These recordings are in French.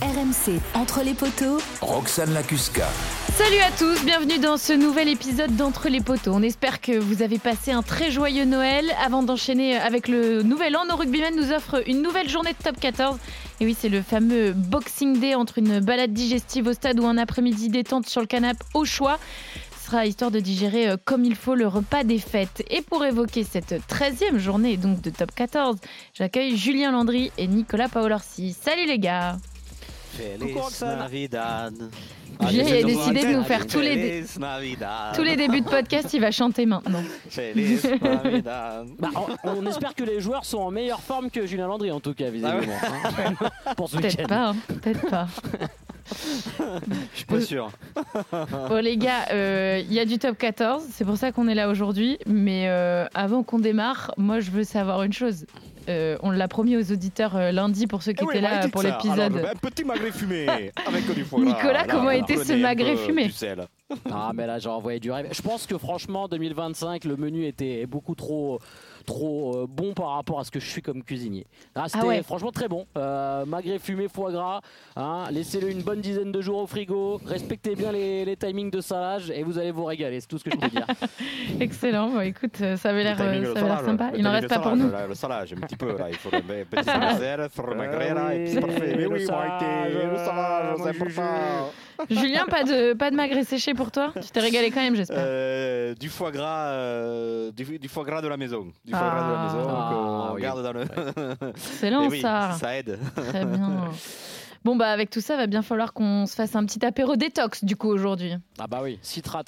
RMC Entre les poteaux, Roxane Lacusca. Salut à tous, bienvenue dans ce nouvel épisode d'Entre les poteaux. On espère que vous avez passé un très joyeux Noël. Avant d'enchaîner avec le nouvel an, nos rugbymen nous offrent une nouvelle journée de top 14. Et oui, c'est le fameux Boxing Day entre une balade digestive au stade ou un après-midi détente sur le canapé au choix. Ce sera histoire de digérer comme il faut le repas des fêtes. Et pour évoquer cette 13e journée donc de top 14, j'accueille Julien Landry et Nicolas Paolorsi. Salut les gars. Feliz Navidad. Julien a décidé de nous faire tous les débuts de podcast, il va chanter maintenant. Feliz Navidad. On espère que les joueurs sont en meilleure forme que Julien Landry, en tout cas, visiblement. Pour ce Peut-être week-end. pas, peut-être pas. Je suis pas sûr. Bon les gars, il y a du top 14, c'est pour ça qu'on est là aujourd'hui. Mais avant qu'on démarre, moi je veux savoir une chose. On l'a promis aux auditeurs lundi pour ceux qui étaient là pour l'épisode. Un petit magret fumé avec du foie gras. Nicolas, comment a été ce magret fumé ? Ah, mais là, j'ai envoyé du rêve. Je pense que franchement, 2025, le menu était beaucoup trop bon par rapport à ce que je suis comme cuisinier. C'était franchement très bon. Magret fumé, foie gras. Laissez-le une bonne dizaine de jours au frigo. Respectez bien les timings de salage et vous allez vous régaler. C'est tout ce que je peux dire. Excellent. Bon, écoute, ça avait l'air sympa. Il n'en reste pas pour nous. Le salage, un petit peu. Là. Il faut un petit salade sur le magret. Là, et puis c'est parfait. Mais oui, le salage, c'est important. Julien, pas de magret séché pour toi ? Tu t'es régalé quand même, j'espère. Du foie gras de la maison. Du foie gras de la maison qu'on garde dans le... Excellent, oui, ça aide. Très bien. Bon, bah avec tout ça, va bien falloir qu'on se fasse un petit apéro détox du coup aujourd'hui. Ah bah oui, citrate.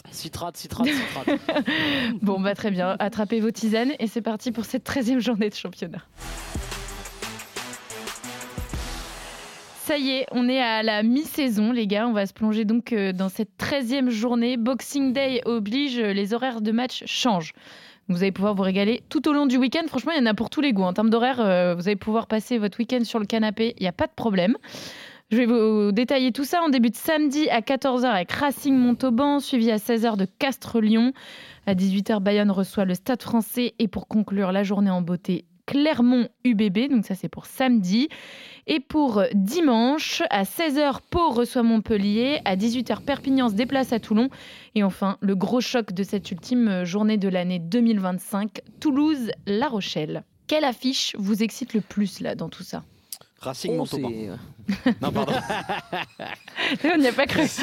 Bon, bah très bien. Attrapez vos tisanes et c'est parti pour cette 13e journée de championnat. Ça y est, on est à la mi-saison, les gars. On va se plonger donc dans cette 13e journée. Boxing Day oblige, les horaires de match changent. Vous allez pouvoir vous régaler tout au long du week-end. Franchement, il y en a pour tous les goûts. En termes d'horaire, vous allez pouvoir passer votre week-end sur le canapé. Il n'y a pas de problème. Je vais vous détailler tout ça. On débute samedi à 14h avec Racing Montauban, suivi à 16h de Castres-Lyon. À 18h, Bayonne reçoit le Stade Français. Et pour conclure la journée en beauté, Clermont UBB, donc ça c'est pour samedi. Et pour dimanche, à 16h, Pau reçoit Montpellier. À 18h, Perpignan se déplace à Toulon. Et enfin, le gros choc de cette ultime journée de l'année 2025, Toulouse-La Rochelle. Quelle affiche vous excite le plus là dans tout ça ? Racing Montauban. Non, pardon. On n'y a pas cru.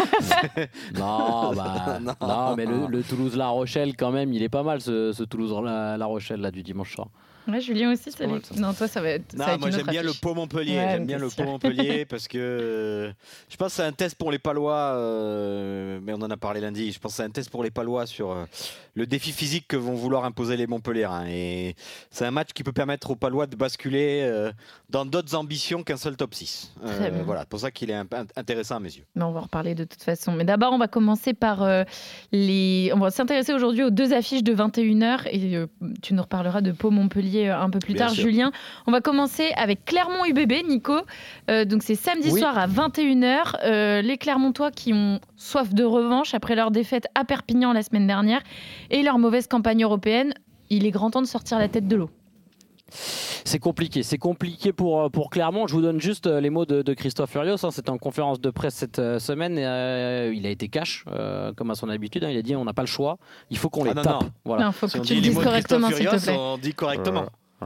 Non, mais le Toulouse-La Rochelle, quand même, il est pas mal ce Toulouse-La Rochelle là, du dimanche soir. Ouais, Julien aussi, ça l'est. Non, toi, ça va être. Non, moi j'aime bien le Pau Montpellier. Ouais, j'aime bien le Pau Montpellier parce que je pense que c'est un test pour les Palois, mais on en a parlé lundi. Je pense que c'est un test pour les Palois sur le défi physique que vont vouloir imposer les Montpelliérains. Et c'est un match qui peut permettre aux Palois de basculer dans d'autres ambitions qu'un seul top 6. Voilà, c'est pour ça qu'il est intéressant à mes yeux. Mais on va en reparler de toute façon. Mais d'abord, on va commencer par On va s'intéresser aujourd'hui aux deux affiches de 21h et tu nous reparleras de Pau Montpellier un peu plus tard, sûr. Julien. On va commencer avec Clermont UBB, Nico. Donc c'est samedi soir à 21h. Les Clermontois qui ont soif de revanche après leur défaite à Perpignan la semaine dernière et leur mauvaise campagne européenne. Il est grand temps de sortir la tête de l'eau. C'est compliqué pour Clermont. Je vous donne juste les mots de Christophe Furios. C'était en conférence de presse cette semaine. Il a été cash, comme à son habitude. Il a dit on n'a pas le choix, il faut qu'on les tape. Non. Voilà. Non, faut que tu le dises correctement, s'il te plaît. On dit correctement.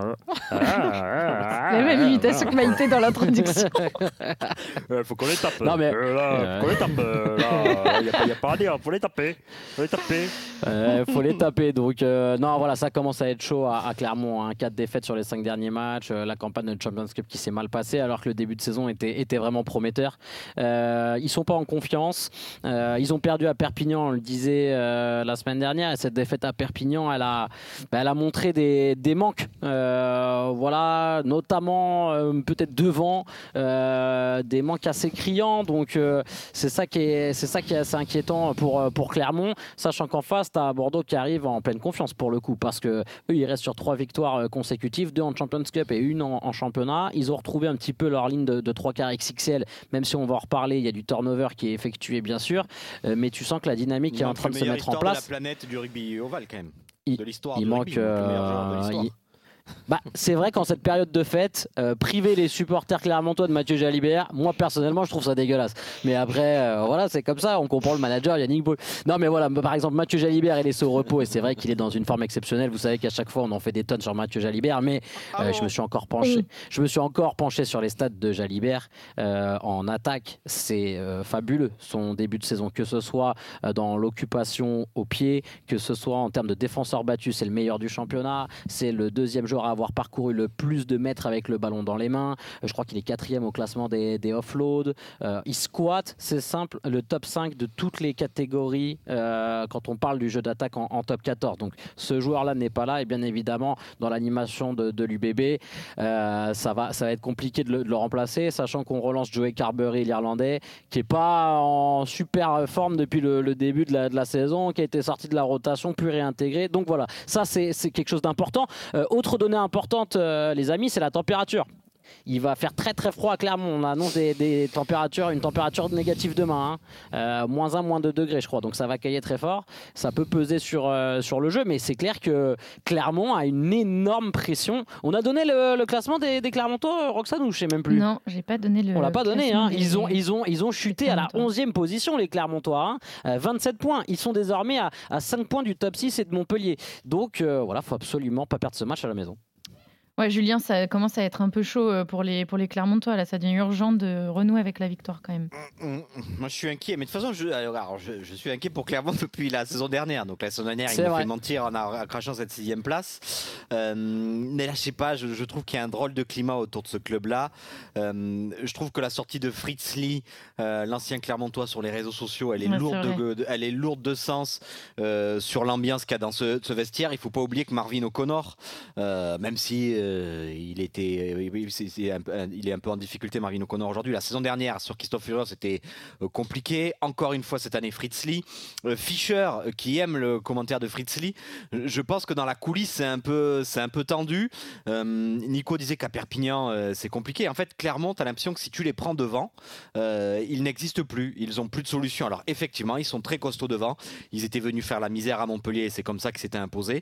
La même imitation que Maïté dans l'introduction. Il faut qu'on les tape. Non, mais... faut qu'on les tape. Il n'y a pas à dire, faut les taper. Faut les taper. Donc, non, voilà, ça commence à être chaud à Clermont. 4 défaites sur les 5 derniers matchs. La campagne de Champions Cup qui s'est mal passée, alors que le début de saison était vraiment prometteur. Ils sont pas en confiance. Ils ont perdu à Perpignan, on le disait la semaine dernière. Et cette défaite à Perpignan, elle a montré des manques. Voilà, notamment peut-être devant des manques assez criants, donc c'est ça qui est assez inquiétant pour Clermont, sachant qu'en face t'as Bordeaux qui arrive en pleine confiance pour le coup, parce que eux ils restent sur 3 victoires consécutives, 2 en Champions Cup et 1 en championnat. Ils ont retrouvé un petit peu leur ligne de 3 quarts XXL, même si on va en reparler, il y a du turnover qui est effectué bien sûr, mais tu sens que la dynamique est en train de se mettre en place. De la planète du rugby ovale quand même. Il manque C'est vrai qu'en cette période de fête, priver les supporters clermontois de Mathieu Jalibert, moi personnellement je trouve ça dégueulasse. Mais après, voilà, c'est comme ça, on comprend le manager Yannick Bou. Non mais voilà, par exemple Mathieu Jalibert il est au repos et c'est vrai qu'il est dans une forme exceptionnelle. Vous savez qu'à chaque fois on en fait des tonnes sur Mathieu Jalibert, mais je me suis encore penché sur les stats de Jalibert en attaque. C'est fabuleux son début de saison, que ce soit dans l'occupation au pied, que ce soit en termes de défenseurs battus, c'est le meilleur du championnat, c'est le deuxième joueur à avoir parcouru le plus de mètres avec le ballon dans les mains. Je crois qu'il est 4e au classement des offloads. Il squatte, c'est simple, le top 5 de toutes les catégories quand on parle du jeu d'attaque en top 14. Donc ce joueur-là n'est pas là et bien évidemment dans l'animation de l'UBB, ça va être compliqué de le remplacer, sachant qu'on relance Joey Carberry, l'Irlandais, qui n'est pas en super forme depuis le début de la saison, qui a été sorti de la rotation, puis réintégré. Donc voilà, ça c'est quelque chose d'important. Autre donnée importante, les amis, c'est la température. Il va faire très très froid à Clermont. On annonce des températures, une température négative demain, -1, -2 degrés je crois. Donc ça va cailler très fort. Ça peut peser sur le jeu, mais c'est clair que Clermont a une énorme pression. On a donné le classement des Clermontois, Roxane, ou je sais même plus. Non, j'ai pas donné le. On l'a pas donné. Ils ont chuté à la 11e 11e position les Clermontois. 27 points. Ils sont désormais à 5 points du top 6 et de Montpellier. Donc voilà, faut absolument pas perdre ce match à la maison. Ouais, Julien, ça commence à être un peu chaud pour les Clermontois. Là, ça devient urgent de renouer avec la victoire quand même. Moi, je suis inquiet. Mais de toute façon, je suis inquiet pour Clermont depuis la saison dernière. Donc la saison dernière, ils m'ont fait mentir en crachant cette 6e place. Mais là, je sais pas. Je trouve qu'il y a un drôle de climat autour de ce club-là. Je trouve que la sortie de Fritz Lee, l'ancien Clermontois, sur les réseaux sociaux, elle est lourde de sens sur l'ambiance qu'il y a dans ce vestiaire. Il faut pas oublier que Marvin O'Connor, même si il est un peu en difficulté, Marvin O'Connor, aujourd'hui. La saison dernière sur Christophe Furios, c'était compliqué. Encore une fois cette année, Fritz Lee. Fischer, qui aime le commentaire de Fritz Lee, je pense que dans la coulisse c'est un peu tendu. Nico disait qu'à Perpignan c'est compliqué. En fait, Clermont, tu as l'impression que si tu les prends devant, ils n'existent plus. Ils n'ont plus de solution. Alors effectivement, ils sont très costauds devant. Ils étaient venus faire la misère à Montpellier et c'est comme ça que c'était imposé.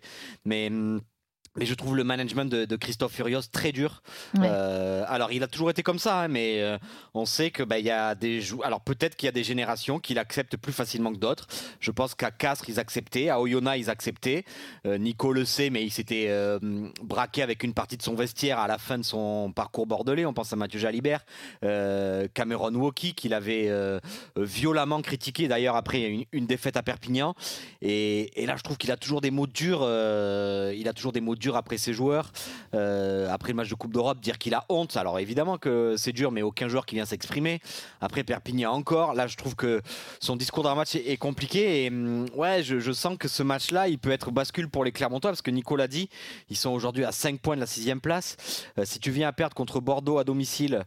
Mais je trouve le management de Christophe Furios très dur. Ouais. Alors, il a toujours été comme ça, mais on sait que y a des joueurs. Alors, peut-être qu'il y a des générations qui l'acceptent plus facilement que d'autres. Je pense qu'à Castres, ils acceptaient. À Oyonnax, ils acceptaient. Nico le sait, mais il s'était braqué avec une partie de son vestiaire à la fin de son parcours bordelais. On pense à Mathieu Jalibert, Cameron Woki, qu'il avait violemment critiqué, d'ailleurs, après une défaite à Perpignan. Et là, je trouve qu'il a toujours des mots durs. Après ses joueurs, après le match de Coupe d'Europe, dire qu'il a honte. Alors évidemment que c'est dur, mais aucun joueur qui vient s'exprimer. Après Perpignan encore, là je trouve que son discours dans le match est compliqué. Et je sens que ce match-là, il peut être bascule pour les Clermontois, parce que Nico l'a dit, ils sont aujourd'hui à 5 points de la 6e place. Si tu viens à perdre contre Bordeaux à domicile,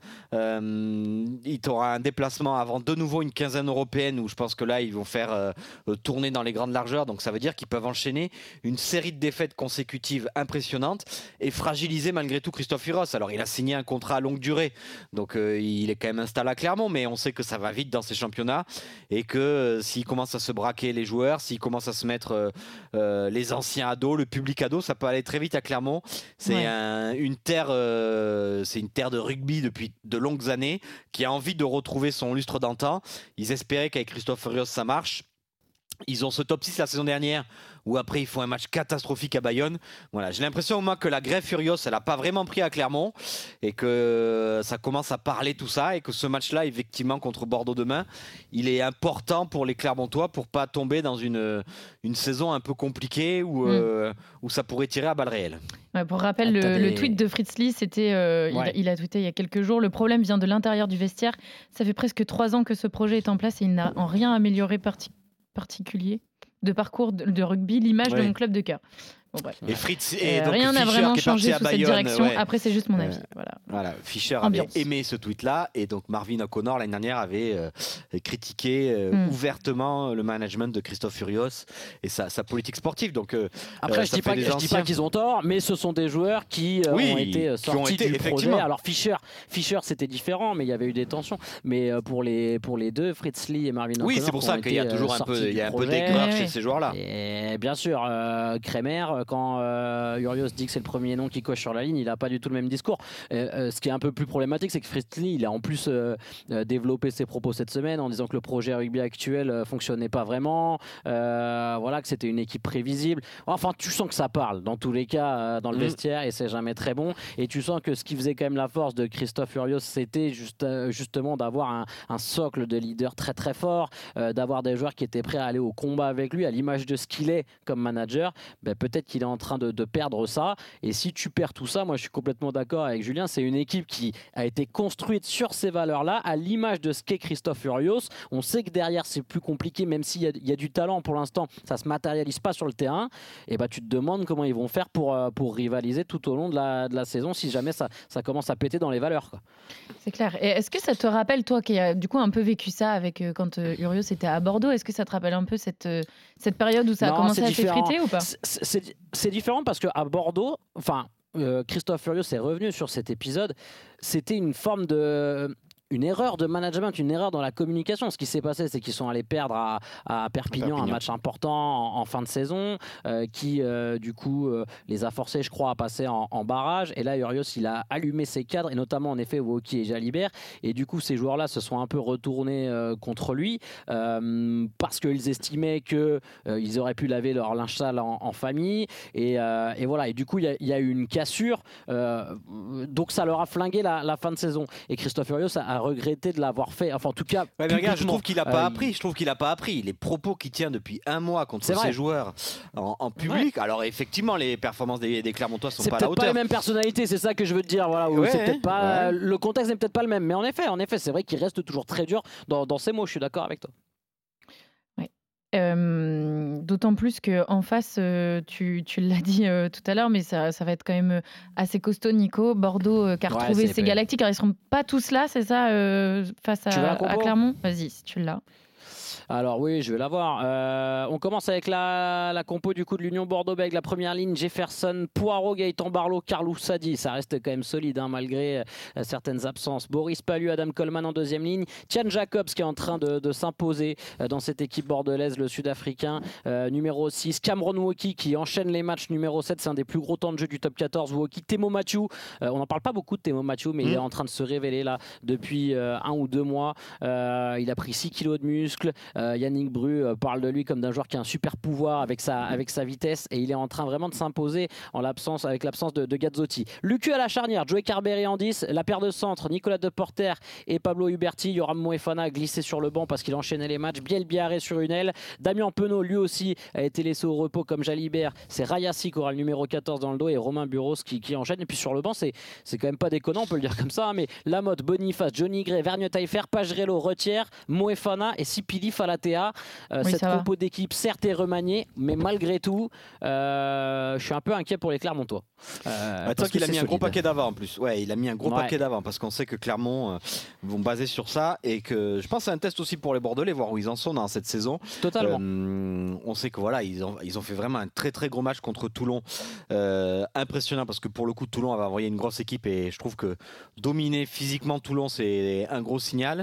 il t'aura un déplacement avant de nouveau une quinzaine européenne, où je pense que là ils vont faire tourner dans les grandes largeurs. Donc ça veut dire qu'ils peuvent enchaîner une série de défaites consécutives impressionnante et fragiliser malgré tout Christophe Furios. Alors il a signé un contrat à longue durée, donc il est quand même installé à Clermont, mais on sait que ça va vite dans ces championnats et que s'il commence à se braquer les joueurs, s'il commence à se mettre les anciens ados, le public ado, ça peut aller très vite à Clermont. C'est une terre de rugby depuis de longues années, qui a envie de retrouver son lustre d'antan. Ils espéraient qu'avec Christophe Furios ça marche. Ils ont ce top 6 la saison dernière, où après ils font un match catastrophique à Bayonne. Voilà, j'ai l'impression au moins que la grève Furios, elle n'a pas vraiment pris à Clermont, et que ça commence à parler tout ça, et que ce match-là, effectivement, contre Bordeaux demain, il est important pour les Clermontois pour pas tomber dans une saison un peu compliquée où ça pourrait tirer à balles réelles. Ouais, pour rappel, le tweet de Fritz Lee, c'était, il a tweeté il y a quelques jours, le problème vient de l'intérieur du vestiaire. Ça fait presque 3 ans que ce projet est en place et il n'a en rien amélioré particulier de parcours de rugby, l'image de mon club de cœur. Bon, bref. Et Fritz et donc rien n'a vraiment changé sous cette direction. Après, c'est juste mon avis. Voilà. Fischer avait aimé ce tweet-là, et donc Marvin O'Connor l'année dernière avait critiqué ouvertement le management de Christophe Furios et sa politique sportive. Donc après, je dis pas qu'ils ont tort, mais ce sont des joueurs qui ont été sortis du projet. Alors Fischer, c'était différent, mais il y avait eu des tensions. Mais pour les deux, Fritz Lee et Marvin O'Connor, c'est pour ça qu'il y a toujours un peu d'aigreur chez ces joueurs-là. Et bien sûr, Kremer, quand Urios dit que c'est le premier nom qui coche sur la ligne, il n'a pas du tout le même discours. Ce qui est un peu plus problématique, c'est que Fritzli, il a en plus développé ses propos cette semaine en disant que le projet rugby actuel fonctionnait pas vraiment, voilà, que c'était une équipe prévisible. Enfin, tu sens que ça parle dans tous les cas dans le vestiaire et c'est jamais très bon. Et tu sens que ce qui faisait quand même la force de Christophe Urios, c'était justement d'avoir un socle de leader très très fort, d'avoir des joueurs qui étaient prêts à aller au combat avec lui, à l'image de ce qu'il est comme manager. Peut-être qu'il est en train de perdre ça. Et si tu perds tout ça, moi je suis complètement d'accord avec Julien, c'est une équipe qui a été construite sur ces valeurs-là, à l'image de ce qu'est Christophe Urios. On sait que derrière c'est plus compliqué, même s'il y a du talent pour l'instant, ça se matérialise pas sur le terrain. Et tu te demandes comment ils vont faire pour rivaliser tout au long de la saison si jamais ça commence à péter dans les valeurs, quoi. C'est clair. Et est-ce que ça te rappelle, toi qui as du coup un peu vécu ça avec quand Urios était à Bordeaux, est-ce que ça te rappelle un peu cette période où ça a commencé à s'effriter ou pas? C'est différent parce qu'à Bordeaux, Christophe Urios est revenu sur cet épisode, c'était une forme une erreur de management, une erreur dans la communication. Ce qui s'est passé, c'est qu'ils sont allés perdre à Perpignan un match important en fin de saison, qui du coup les a forcés, je crois, à passer en barrage. Et là, Urios, il a allumé ses cadres, et notamment en effet Woki et Jalibert. Et du coup, ces joueurs-là se sont un peu retournés contre lui parce qu'ils estimaient qu'ils auraient pu laver leur linge sale en famille. Et voilà. Et du coup, il y a eu une cassure. Donc, ça leur a flingué la fin de saison. Et Christophe Urios a regretté de l'avoir fait. Enfin, en tout cas, mais regarde, je trouve qu'il n'a pas appris. Je trouve qu'il n'a pas appris. Les propos qu'il tient depuis un mois contre ses joueurs en public. Ouais. Alors, effectivement, les performances des Clermontois sont pas à la hauteur. C'est peut-être pas les mêmes personnalités, c'est ça que je veux te dire. Voilà, c'est peut-être pas, le contexte n'est peut-être pas le même. Mais en effet, c'est vrai qu'il reste toujours très dur dans ses mots. Je suis d'accord avec toi. D'autant plus qu'en face, tu l'as dit tout à l'heure, mais ça va être quand même assez costaud, Nico. Bordeaux qui a retrouvé ses Galactiques. Alors, ils ne seront pas tous là, c'est ça, face à Clermont? Vas-y, si tu l'as. Alors oui, je vais la voir. On commence avec la compo du coup de l'Union Bordeaux-Bègles. La première ligne, Jefferson, Poirot, Gaëtan Barlow, Carlou Sadi. Ça reste quand même solide malgré certaines absences. Boris Palu, Adam Coleman en deuxième ligne. Tian Jacobs qui est en train de s'imposer dans cette équipe bordelaise, le Sud-Africain. Numéro 6, Cameron Woki qui enchaîne les matchs. Numéro 7, c'est un des plus gros temps de jeu du top 14. Woki, Temo Mathieu. On n'en parle pas beaucoup de Temo Mathieu, mais il est en train de se révéler là depuis 1 ou 2 mois. Il a pris 6 kilos de muscles. Yannick Bru parle de lui comme d'un joueur qui a un super pouvoir avec sa vitesse et il est en train vraiment de s'imposer avec l'absence de Gazzotti. Lucu à la charnière, Joey Carberry en 10, la paire de centre, Nicolas Deporter et Pablo Huberti. Yoram Moefana glissé sur le banc parce qu'il enchaînait les matchs. Biel Biarré sur une aile. Damien Penaud lui aussi a été laissé au repos comme Jalibert. C'est Rayassi qui aura le numéro 14 dans le dos et Romain Buros qui enchaîne. Et puis sur le banc, c'est quand même pas déconnant, on peut le dire comme ça, mais Lamotte, Boniface, Johnny Gray, Vergne Taillefer, Pagerello, Retière, Moefana et Sipili Falatea. Cette compo d'équipe certes est remaniée, mais malgré tout je suis un peu inquiet pour les Clermontois. Parce qu'il a mis un gros paquet d'avant en plus. Ouais, il a mis un gros paquet d'avant parce qu'on sait que Clermont vont baser sur ça et que je pense que c'est un test aussi pour les Bordelais, voir où ils en sont dans cette saison. Totalement. On sait que voilà, ils ont fait vraiment un très très gros match contre Toulon. Impressionnant parce que pour le coup Toulon avait envoyé une grosse équipe et je trouve que dominer physiquement Toulon c'est un gros signal.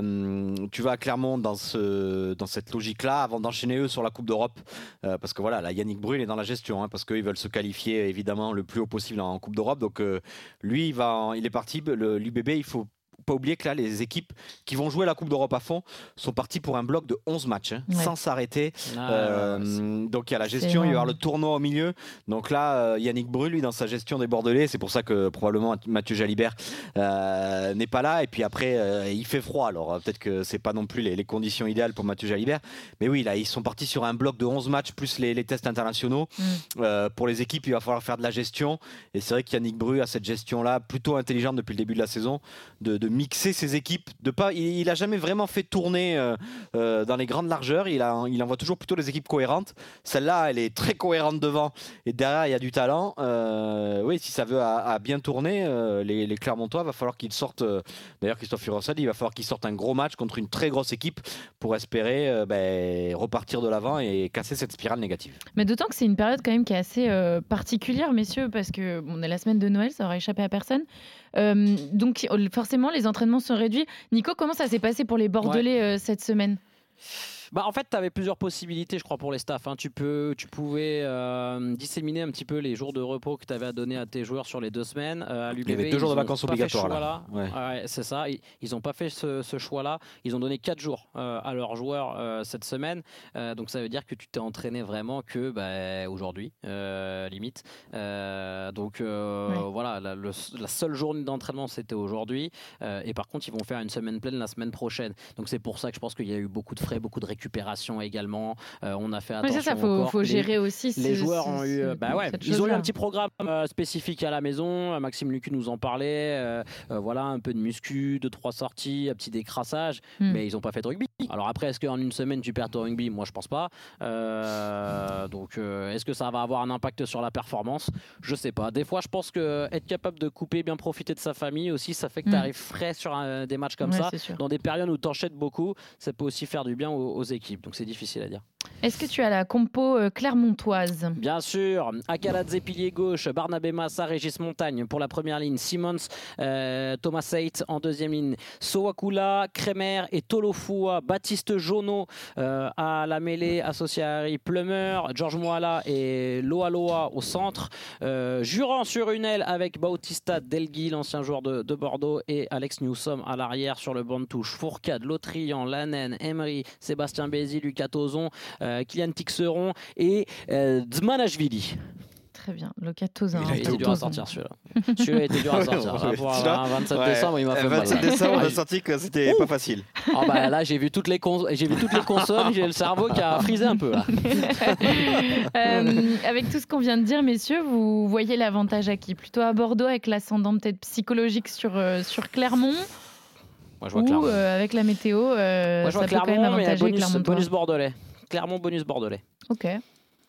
Tu vas à Clermont dans cette logique-là avant d'enchaîner eux sur la Coupe d'Europe parce que voilà, là Yannick Brul est dans la gestion parce qu'ils veulent se qualifier évidemment le plus haut possible en Coupe d'Europe, donc lui il est parti, l'UBB, il faut pas oublier que là les équipes qui vont jouer la Coupe d'Europe à fond sont parties pour un bloc de 11 matchs sans s'arrêter. Donc il y a la gestion, il va y avoir le tournoi au milieu, donc là Yannick Bru lui dans sa gestion des Bordelais, c'est pour ça que probablement Mathieu Jalibert n'est pas là, et puis après il fait froid, alors peut-être que c'est pas non plus les conditions idéales pour Mathieu Jalibert, mais oui là ils sont partis sur un bloc de 11 matchs plus les tests internationaux. Pour les équipes il va falloir faire de la gestion, et c'est vrai que Yannick Bru a cette gestion là plutôt intelligente depuis le début de la saison, de mixer ses équipes, il a jamais vraiment fait tourner dans les grandes largeurs, il envoie toujours plutôt des équipes cohérentes. Celle-là elle est très cohérente devant et derrière il y a du talent. Oui, si ça veut à bien tourner, les Clermontois va falloir qu'ils sortent, d'ailleurs Christophe Urios a dit, il va falloir qu'ils sortent un gros match contre une très grosse équipe pour espérer repartir de l'avant et casser cette spirale négative. Mais d'autant que c'est une période quand même qui est assez particulière, messieurs, parce que on est la semaine de Noël, ça aura échappé à personne. Donc forcément les entraînements sont réduits. Nico, comment ça s'est passé pour les Bordelais cette semaine ? En fait, tu avais plusieurs possibilités, je crois, pour les staffs. Tu pouvais disséminer un petit peu les jours de repos que tu avais à donner à tes joueurs sur les 2 semaines. À l'UBB, il y avait 2 jours de vacances obligatoires là. Ouais, c'est ça. Ils n'ont pas fait ce choix-là. Ils ont donné 4 jours à leurs joueurs cette semaine. Donc ça veut dire que tu t'es entraîné vraiment que aujourd'hui, limite. Voilà, la seule journée d'entraînement, c'était aujourd'hui. Et par contre, ils vont faire une semaine pleine la semaine prochaine. Donc c'est pour ça que je pense qu'il y a eu beaucoup de frais, beaucoup de récupération également. On a fait attention. Mais ça, faut gérer aussi. Les joueurs ont eu, ils ont eu un petit programme spécifique à la maison. Maxime Lucu nous en parlait. Voilà, un peu de muscu, 2-3 sorties, un petit décrassage, mais ils n'ont pas fait de rugby. Alors après, est-ce qu'en une semaine tu perds ton rugby ? Moi, je pense pas. Donc, est-ce que ça va avoir un impact sur la performance ? Je sais pas. Des fois, je pense que être capable de couper, bien profiter de sa famille aussi, ça fait que tu arrives frais sur des matchs comme ça. Dans des périodes où tu enchaînes beaucoup, ça peut aussi faire du bien aux équipes. Donc c'est difficile à dire. Est-ce que tu as la compo clermontoise ? Bien sûr. Akaladze, pilier gauche, Barnabé Massa, Régis Montagne pour la première ligne, Simons, Thomas Seit en deuxième ligne, Sowakula, Kremer et Tolofua, Baptiste Jonot à la mêlée associé à Harry Plummer, Georges Moala et Loa au centre, Juran sur une aile avec Bautista Delgui, l'ancien joueur de Bordeaux, et Alex Newsom à l'arrière sur le banc de touche. Fourcade, Lotrian, Lanen, Emery, Sébastien Bézi, Lucas Tozon, Kylian Tixeron et Dzmanashvili. Très bien, Lucas Tozon. Il a été dur à sortir celui-là. Celui-là était dur à sortir. Pour avoir un 27 décembre, il m'a fait mal. 27 décembre, on a senti que c'était pas facile. Là, j'ai vu toutes les consoles, j'ai le cerveau qui a frisé un peu. Là. Avec tout ce qu'on vient de dire, messieurs, vous voyez l'avantage à qui ? Plutôt à Bordeaux avec l'ascendant peut-être psychologique sur Clermont ? Moi, je vois Clermont. Avec la météo, moi, je vois ça Clermont, peut quand même avantager bonus bordelais. Clermont, bonus bordelais. Ok. Julien ?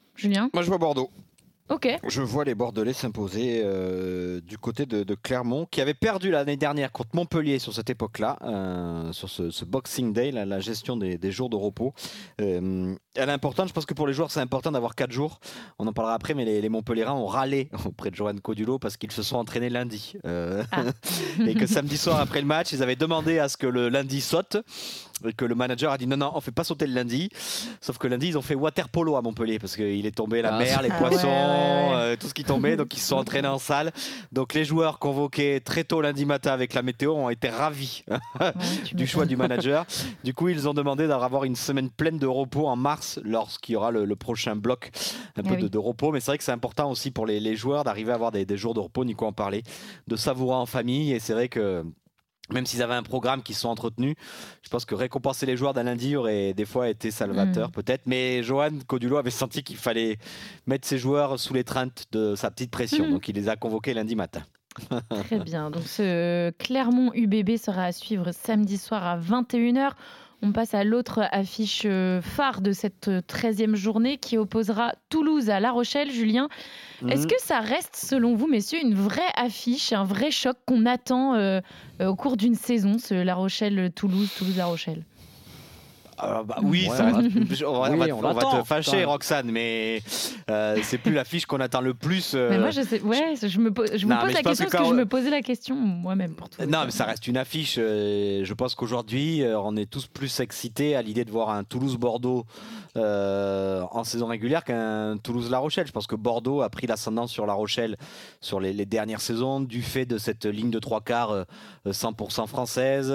Moi, je vois Bordeaux. Ok. Je vois les Bordelais s'imposer du côté de Clermont, qui avait perdu l'année dernière contre Montpellier sur cette époque-là, sur ce Boxing Day, la gestion des jours de repos. Elle est importante, je pense que pour les joueurs, c'est important d'avoir 4 jours. On en parlera après, mais les Montpelliérains ont râlé auprès de Johan Codulot parce qu'ils se sont entraînés lundi. Et que samedi soir, après le match, ils avaient demandé à ce que le lundi saute. Et que le manager a dit non, on fait pas sauter le lundi. Sauf que lundi, ils ont fait water polo à Montpellier parce qu'il est tombé la mer, les poissons, tout ce qui tombait. Donc ils se sont entraînés en salle. Donc les joueurs convoqués très tôt lundi matin avec la météo ont été ravis du choix du manager. Du coup, ils ont demandé d'avoir une semaine pleine de repos en mars lorsqu'il y aura le prochain bloc de repos. Mais c'est vrai que c'est important aussi pour les joueurs d'arriver à avoir des jours de repos. Nico en parlait, de savourer en famille. Et c'est vrai que même s'ils avaient un programme qui se sont entretenus, je pense que récompenser les joueurs d'un lundi aurait des fois été salvateur peut-être. Mais Johan Codulot avait senti qu'il fallait mettre ses joueurs sous l'étreinte de sa petite pression. Donc il les a convoqués lundi matin. Très bien. Donc ce Clermont UBB sera à suivre samedi soir à 21h. On passe à l'autre affiche phare de cette 13e journée qui opposera Toulouse à La Rochelle. Julien, est-ce que ça reste, selon vous, messieurs, une vraie affiche, un vrai choc qu'on attend au cours d'une saison, ce La Rochelle-Toulouse, Toulouse-La Rochelle ? Oui, on va te fâcher, Roxane, mais c'est plus l'affiche qu'on attend le plus. Mais moi, je sais, je vous pose la question parce que je me posais la question moi-même pour tout. Non, mais ça reste une affiche. Je pense qu'aujourd'hui, on est tous plus excités à l'idée de voir un Toulouse-Bordeaux en saison régulière qu'un Toulouse-La Rochelle. Je pense que Bordeaux a pris l'ascendant sur La Rochelle sur les dernières saisons du fait de cette ligne de 3/4 100% française.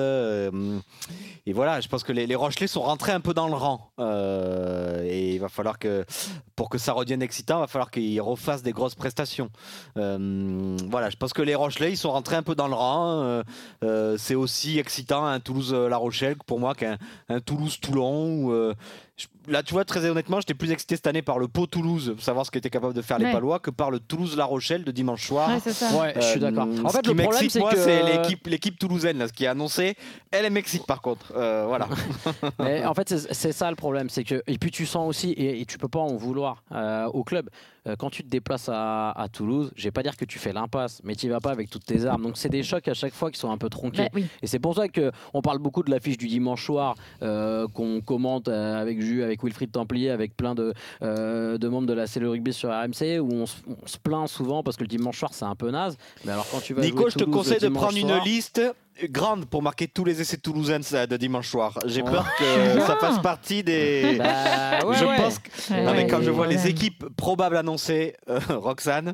Et voilà, je pense que les Rochelais sont rentrés un peu dans le rang. Et il va falloir que, pour que ça redevienne excitant, il va falloir qu'ils refassent des grosses prestations. Voilà, je pense que les Rochelais, ils sont rentrés un peu dans le rang. C'est aussi excitant un Toulouse-La Rochelle pour moi qu'un Toulouse-Toulon. Là, tu vois, très honnêtement, j'étais plus excité cette année par le Pau Toulouse, pour savoir ce qu'étaient capables de faire les Palois, que par le Toulouse-La Rochelle de dimanche soir. Ouais, c'est ça. Je suis d'accord. En fait, le problème, c'est l'équipe toulousaine, là, ce qui est annoncé. Elle m'excite par contre. Voilà. Mais en fait, c'est ça le problème, c'est que et puis tu sens aussi et tu peux pas en vouloir au club. Quand tu te déplaces à Toulouse, je vais pas dire que tu fais l'impasse, mais tu vas pas avec toutes tes armes. Donc c'est des chocs à chaque fois qui sont un peu tronqués. Et c'est pour ça que on parle beaucoup de l'affiche du dimanche soir qu'on commente avec Jus, avec Wilfried Templier, avec plein de membres de la cellule rugby sur RMC, où on se plaint souvent parce que le dimanche soir c'est un peu naze. Mais alors quand tu vas Nico, je te conseille de prendre une liste grande pour marquer tous les essais toulousains de dimanche soir. J'ai peur que ça fasse partie des. Je pense que. Non, mais quand je vois les équipes probables annoncées, Roxane,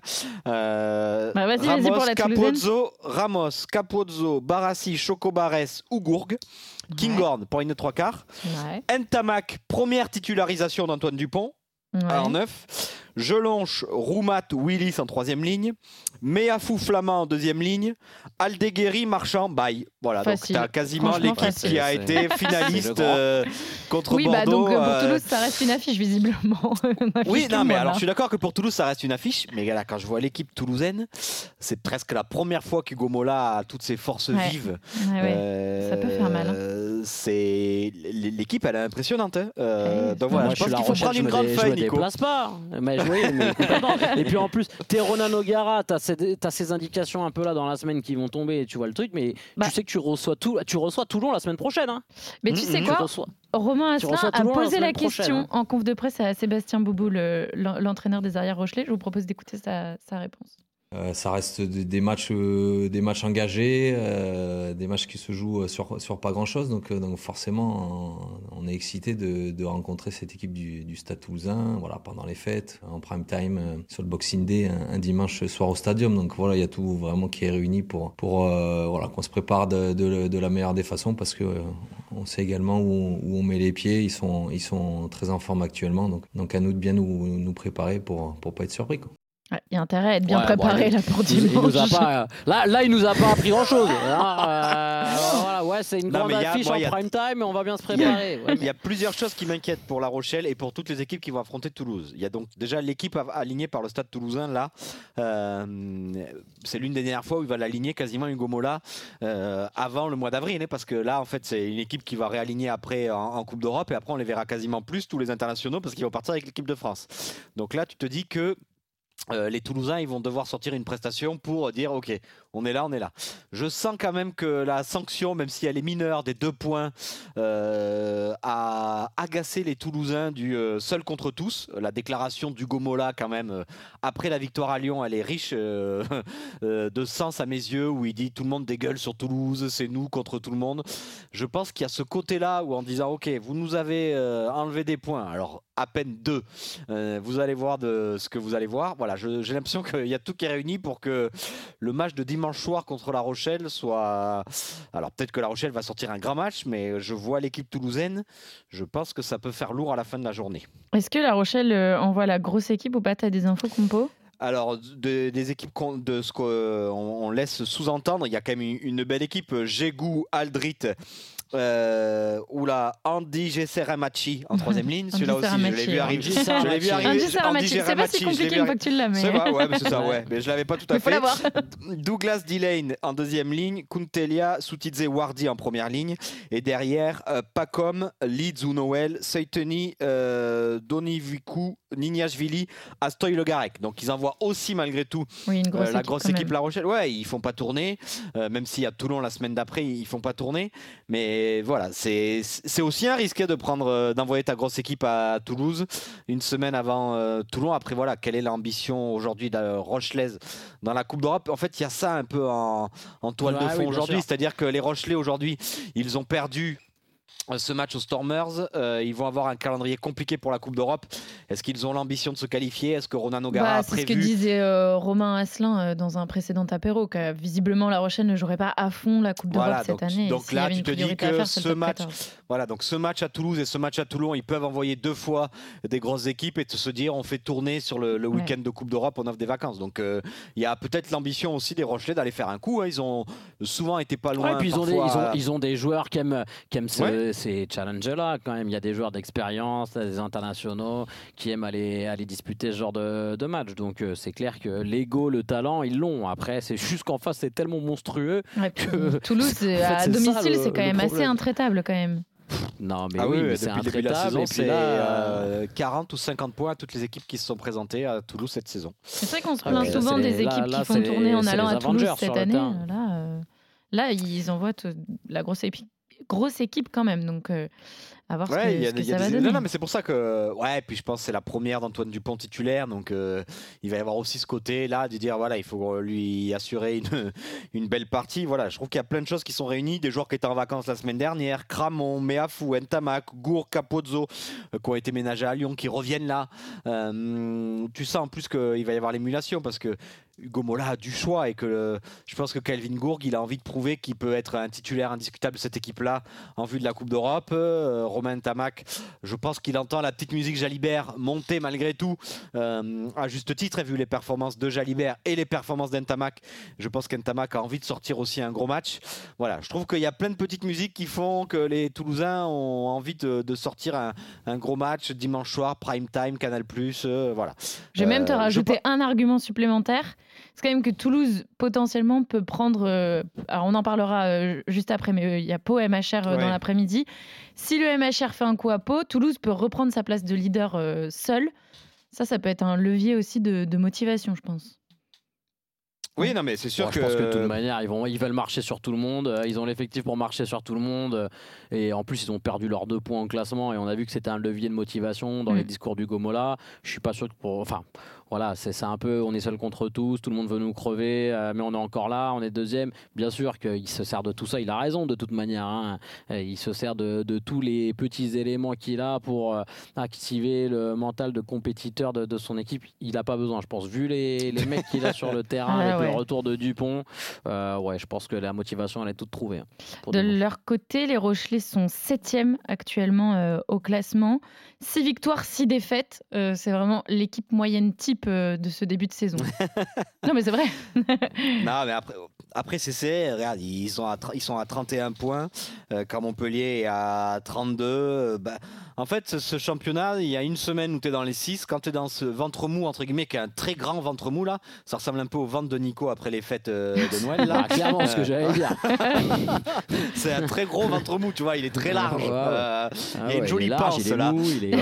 vas-y pour la Ramos, Capozzo, Barassi, Chocobares ou Gourgue. Kinghorn pour une 3/4. Ntamak, première titularisation d'Antoine Dupont. En 9. Jelonche, Roumat, Willis en 3e ligne. Meafou, Flamand en 2e ligne. Aldeguerri, Marchand, Baye. Voilà, facile. Donc tu as quasiment l'équipe qui a été finaliste contre Bordeaux. Donc pour Toulouse, ça reste une affiche, visiblement. Alors je suis d'accord que pour Toulouse, ça reste une affiche. Mais là, quand je vois l'équipe toulousaine, c'est presque la première fois qu'Hugo Mola a toutes ses forces vives. Ça peut faire mal. L'équipe, elle est impressionnante. Donc voilà, moi, je pense qu'il faut prendre une grande feuille, Nico. Je me déplace pas. Mais et puis en plus, t'es Ronan O'Gara, t'as ces indications un peu là dans la semaine qui vont tomber, tu vois le truc, mais tu sais que tu reçois Toulon la semaine prochaine. Hein. Mais tu sais quoi, Romain Asselin a posé la question en conf de presse à Sébastien Boubou, l'entraîneur des arrières rochelais. Je vous propose d'écouter sa réponse. Ça reste des matchs engagés, des matchs qui se jouent sur pas grand-chose. Donc forcément, on est excité de rencontrer cette équipe du Stade Toulousain. Voilà, pendant les fêtes, en prime time, sur le Boxing Day, un dimanche soir au Stadium. Donc voilà, il y a tout vraiment qui est réuni pour qu'on se prépare de la meilleure des façons, parce que on sait également où on met les pieds. Ils sont très en forme actuellement. Donc à nous de bien nous préparer pour pas être surpris, quoi. Il y a intérêt à être bien préparé là pour dimanche. Là, il nous a pas appris grand-chose. C'est une grande affiche en prime time, mais on va bien se préparer. Il y a plusieurs choses qui m'inquiètent pour La Rochelle et pour toutes les équipes qui vont affronter Toulouse. Il y a donc déjà l'équipe alignée par le Stade Toulousain là. C'est l'une des dernières fois où il va l'aligner quasiment Hugo Mola avant le mois d'avril, parce que là en fait c'est une équipe qui va réaligner après en Coupe d'Europe, et après on les verra quasiment plus tous les internationaux parce qu'ils vont partir avec l'équipe de France. Donc là tu te dis que les Toulousains, ils vont devoir sortir une prestation pour dire ok, on est là. Je sens quand même que la sanction, même si elle est mineure, des 2 points, a agacé les Toulousains du seul contre tous. La déclaration d'Hugo Mola, quand même, après la victoire à Lyon, elle est riche de sens à mes yeux, où il dit tout le monde dégueule sur Toulouse, c'est nous contre tout le monde. Je pense qu'il y a ce côté-là où, en disant ok, vous nous avez enlevé des points, alors à peine 2, vous allez voir de ce que vous allez voir. Voilà, j'ai l'impression qu'il y a tout qui est réuni pour que le match de dimanche soir contre La Rochelle soit... Alors peut-être que La Rochelle va sortir un grand match, mais je vois l'équipe toulousaine, je pense que ça peut faire lourd à la fin de la journée. Est-ce que La Rochelle envoie la grosse équipe ou pas? Tu as des infos, compo? Alors, des équipes, de ce qu'on laisse sous-entendre, il y a quand même une belle équipe. Jégou, Aldrit, Andy Gesseramachi en 3e ligne. Celui-là aussi, je l'ai vu arriver. Andy Gesseramachi, c'est pas si compliqué une fois que tu l'as. C'est vrai, ouais, mais c'est ça, ouais. Mais je l'avais pas tout à fait. Il faut l'avoir. Douglas Dillane en 2e ligne, Kuntelia, Soutidze, Wardi en 1re ligne. Et derrière, Pacom, Leeds ou Noël, Seiteni, Doniviku, Nignashvili, Astoy Le Garec. Donc ils envoient aussi malgré tout la grosse équipe La Rochelle. Ouais, ils font pas tourner, même s'il y a Toulon la semaine d'après, ils font pas tourner. Mais voilà, c'est aussi un risque d'envoyer ta grosse équipe à Toulouse une semaine avant Toulon. Après voilà, quelle est l'ambition aujourd'hui de Rochelaise dans la Coupe d'Europe? En fait, il y a ça un peu en toile de fond aujourd'hui, c'est-à-dire que les Rochelais aujourd'hui, ils ont perdu ce match aux Stormers, ils vont avoir un calendrier compliqué pour la Coupe d'Europe. Est-ce qu'ils ont l'ambition de se qualifier? Est-ce que Ronan O'Gara a prévu? C'est ce que disait Romain Asselin dans un précédent apéro, que visiblement La Rochelle ne jouerait pas à fond la Coupe d'Europe cette année. Donc là, tu te dis que ce match à Toulouse et ce match à Toulon, ils peuvent envoyer 2 fois des grosses équipes et se dire on fait tourner sur le week-end de Coupe d'Europe, on offre des vacances. Donc il y a peut-être l'ambition aussi des Rochelais d'aller faire un coup. Ils ont souvent été pas loin. Et puis ils ont des joueurs qui aiment ces challenges-là quand même. Il y a des joueurs d'expérience, des internationaux qui aiment aller disputer ce genre de match. Donc c'est clair que l'ego, le talent, ils l'ont. Après, c'est juste qu'en face, c'est tellement monstrueux que Toulouse, à domicile, c'est quand même assez intraitable quand même. Non, mais c'est intraitable. C'est 40 ou 50 points à toutes les équipes qui se sont présentées à Toulouse cette saison. C'est vrai qu'on se plaint souvent des équipes qui font tourner en allant à Toulouse cette année. Là, ils envoient la grosse grosse équipe quand même. Donc, à voir ce que ça va donner. Non, mais c'est pour ça que. Ouais, puis je pense que c'est la première d'Antoine Dupont titulaire. Donc, il va y avoir aussi ce côté-là de dire voilà, il faut lui assurer une belle partie. Voilà, je trouve qu'il y a plein de choses qui sont réunies. Des joueurs qui étaient en vacances la semaine dernière, Cramon, Meafou, Ntamak, Gour, Capozzo, qui ont été ménagés à Lyon, qui reviennent là. Tu sens en plus qu'il va y avoir l'émulation parce que Hugo Mola a du choix et que je pense que Kelvin Gourg, il a envie de prouver qu'il peut être un titulaire indiscutable de cette équipe-là en vue de la Coupe d'Europe. Romain Ntamak, je pense qu'il entend la petite musique Jalibert monter malgré tout, à juste titre, vu les performances de Jalibert et les performances d'Ntamak. Je pense qu'Ntamak a envie de sortir aussi un gros match. Voilà, je trouve qu'il y a plein de petites musiques qui font que les Toulousains ont envie de sortir un gros match dimanche soir, prime time, Canal+. Voilà. Je vais même te rajouter un argument supplémentaire. C'est quand même que Toulouse potentiellement peut prendre. Alors on en parlera juste après, mais il y a Pau MHR dans l'après-midi. Si le MHR fait un coup à Pau, Toulouse peut reprendre sa place de leader seul. Ça peut être un levier aussi de motivation, je pense. Oui, non, mais c'est sûr que. Je pense que de toute manière, ils veulent marcher sur tout le monde. Ils ont l'effectif pour marcher sur tout le monde. Et en plus, ils ont perdu leurs 2 points en classement. Et on a vu que c'était un levier de motivation dans les discours d'Hugo Mola. Je suis pas sûr que voilà, c'est un peu, on est seul contre tous, tout le monde veut nous crever, mais on est encore là, on est deuxième. Bien sûr qu'il se sert de tout ça, il a raison de toute manière. Hein. Il se sert de tous les petits éléments qu'il a pour activer le mental de compétiteur de son équipe. Il n'a pas besoin, je pense, vu les mecs qu'il a sur le terrain avec le retour de Dupont. Je pense que la motivation, elle est toute trouvée. De leur côté, les Rochelais sont 7e actuellement au classement. 6 victoires, 6 défaites. C'est vraiment l'équipe moyenne type de ce début de saison. Non, mais c'est vrai. Non, mais après CC, regarde, ils sont à 31 points, quand Montpellier est à 32. En fait, ce championnat, il y a une semaine où tu es dans les 6. Quand tu es dans ce ventre mou, entre guillemets, qui est un très grand ventre mou, là, ça ressemble un peu au ventre de Nico après les fêtes de Noël. Là. Clairement, ce que j'allais dire. C'est un très gros ventre mou, tu vois, il est très large. Il y a une jolie pince, là.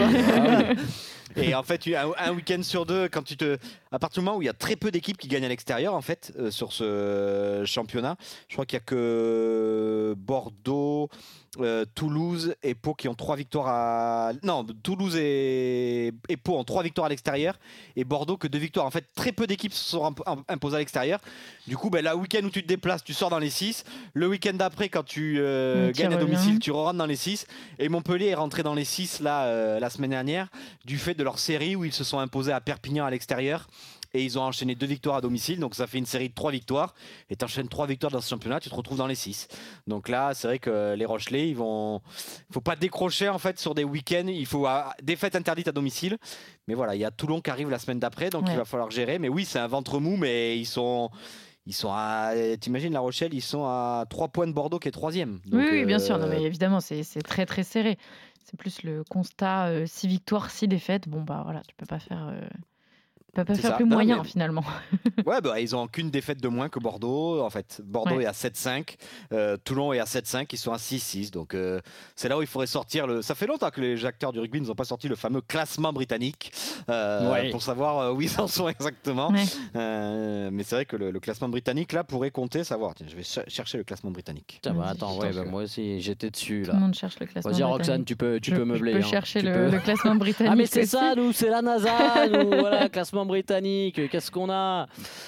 Et en fait, un week-end sur 2, à partir du moment où il y a très peu d'équipes qui gagnent à l'extérieur, en fait, sur ce championnat, je crois qu'il n'y a que Bordeaux, Toulouse et Pau qui ont 3 victoires Non, Toulouse et Pau ont 3 victoires à l'extérieur et Bordeaux que 2 victoires. En fait, très peu d'équipes se sont imposées à l'extérieur. Du coup, là, le week-end où tu te déplaces, tu sors dans les 6. Le week-end d'après, quand tu gagnes à domicile, tu rentres dans les 6. Et Montpellier est rentré dans les 6 la semaine dernière du fait de leur série où ils se sont imposés à Perpignan à l'extérieur. Et ils ont enchaîné 2 victoires à domicile, donc ça fait une série de 3 victoires. Et tu enchaînes 3 victoires dans ce championnat, tu te retrouves dans les 6. Donc là, c'est vrai que les Rochelais, il faut pas décrocher en fait sur des week-ends. Il faut défaite interdite à domicile. Mais voilà, il y a Toulon qui arrive la semaine d'après, donc il va falloir gérer. Mais oui, c'est un ventre mou, mais ils sont à. T'imagines La Rochelle, ils sont à 3 points de Bordeaux qui est 3e. Donc, oui, bien sûr. Non, mais évidemment, c'est très très serré. C'est plus le constat 6 victoires, 6 défaites. Bon, bah voilà, tu peux pas faire. Peut pas faire plus moyen finalement. Ouais, ils ont qu'une défaite de moins que Bordeaux. En fait, Bordeaux est à 7-5, Toulon est à 7-5, ils sont à 6-6. Donc c'est là où il faudrait sortir ça fait longtemps que les acteurs du rugby ne nous ont pas sorti le fameux classement britannique pour savoir où ils en sont exactement. Mais c'est vrai que le classement britannique là pourrait compter, savoir. Tiens, je vais chercher le classement britannique. Tiens, attends, moi aussi j'étais dessus là. Tout le monde cherche le classement. Vas-y Roxane, tu peux meubler. Je peux chercher le classement britannique. Ah mais c'est ça, nous, c'est la NASA, nous, voilà, classement britannique, qu'est-ce qu'on a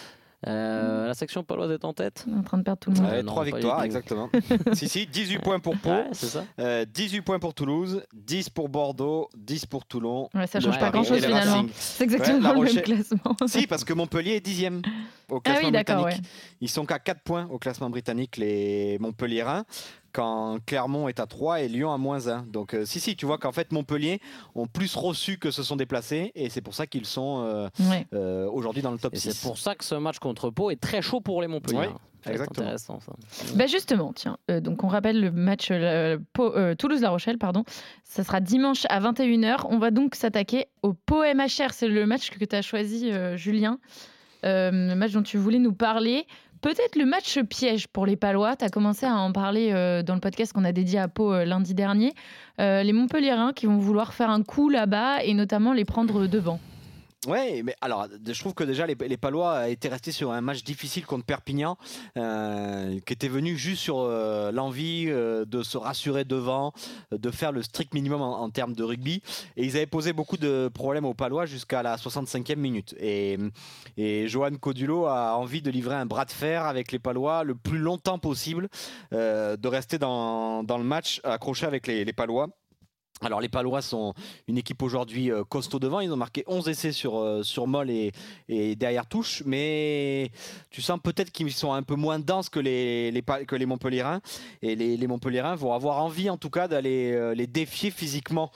la section paloise est en tête. On est en train de perdre tout le monde. 3 victoires, exactement. si, 18 points pour Pau, c'est ça. 18 points pour Toulouse, 10 pour Bordeaux, 10 pour Toulon. Ouais, ça change pas grand-chose finalement. C'est exactement le même classement. Si, parce que Montpellier est 10e au classement britannique. Ils sont qu'à 4 points au classement britannique, les Montpelliérains. Quand Clermont est à 3 et Lyon à -1. Donc si, tu vois qu'en fait Montpellier ont plus reçu que se sont déplacés et c'est pour ça qu'ils sont aujourd'hui dans le top 6. C'est pour ça que ce match contre Pau est très chaud pour les Montpellier. Exactement. Intéressant ça. Justement, tiens, donc on rappelle le match Toulouse-La Rochelle, pardon. Ça sera dimanche à 21h. On va donc s'attaquer au Pau MHR. C'est le match que tu as choisi, Julien. Le match dont tu voulais nous parler. Peut-être le match piège pour les Palois. Tu as commencé à en parler dans le podcast qu'on a dédié à Pau lundi dernier. Les Montpelliérains qui vont vouloir faire un coup là-bas et notamment les prendre devant. Ouais, mais alors, je trouve que déjà les Palois étaient restés sur un match difficile contre Perpignan, qui était venu juste sur l'envie de se rassurer devant, de faire le strict minimum en termes de rugby. Et ils avaient posé beaucoup de problèmes aux Palois jusqu'à la 65e minute. Et Johan Codulot a envie de livrer un bras de fer avec les Palois le plus longtemps possible, de rester dans le match accroché avec les Palois. Alors les Palois sont une équipe aujourd'hui costaud devant, ils ont marqué 11 essais sur Moll et derrière touche, mais tu sens peut-être qu'ils sont un peu moins denses que les Montpelliérains, et les Montpelliérains vont avoir envie en tout cas d'aller les défier physiquement.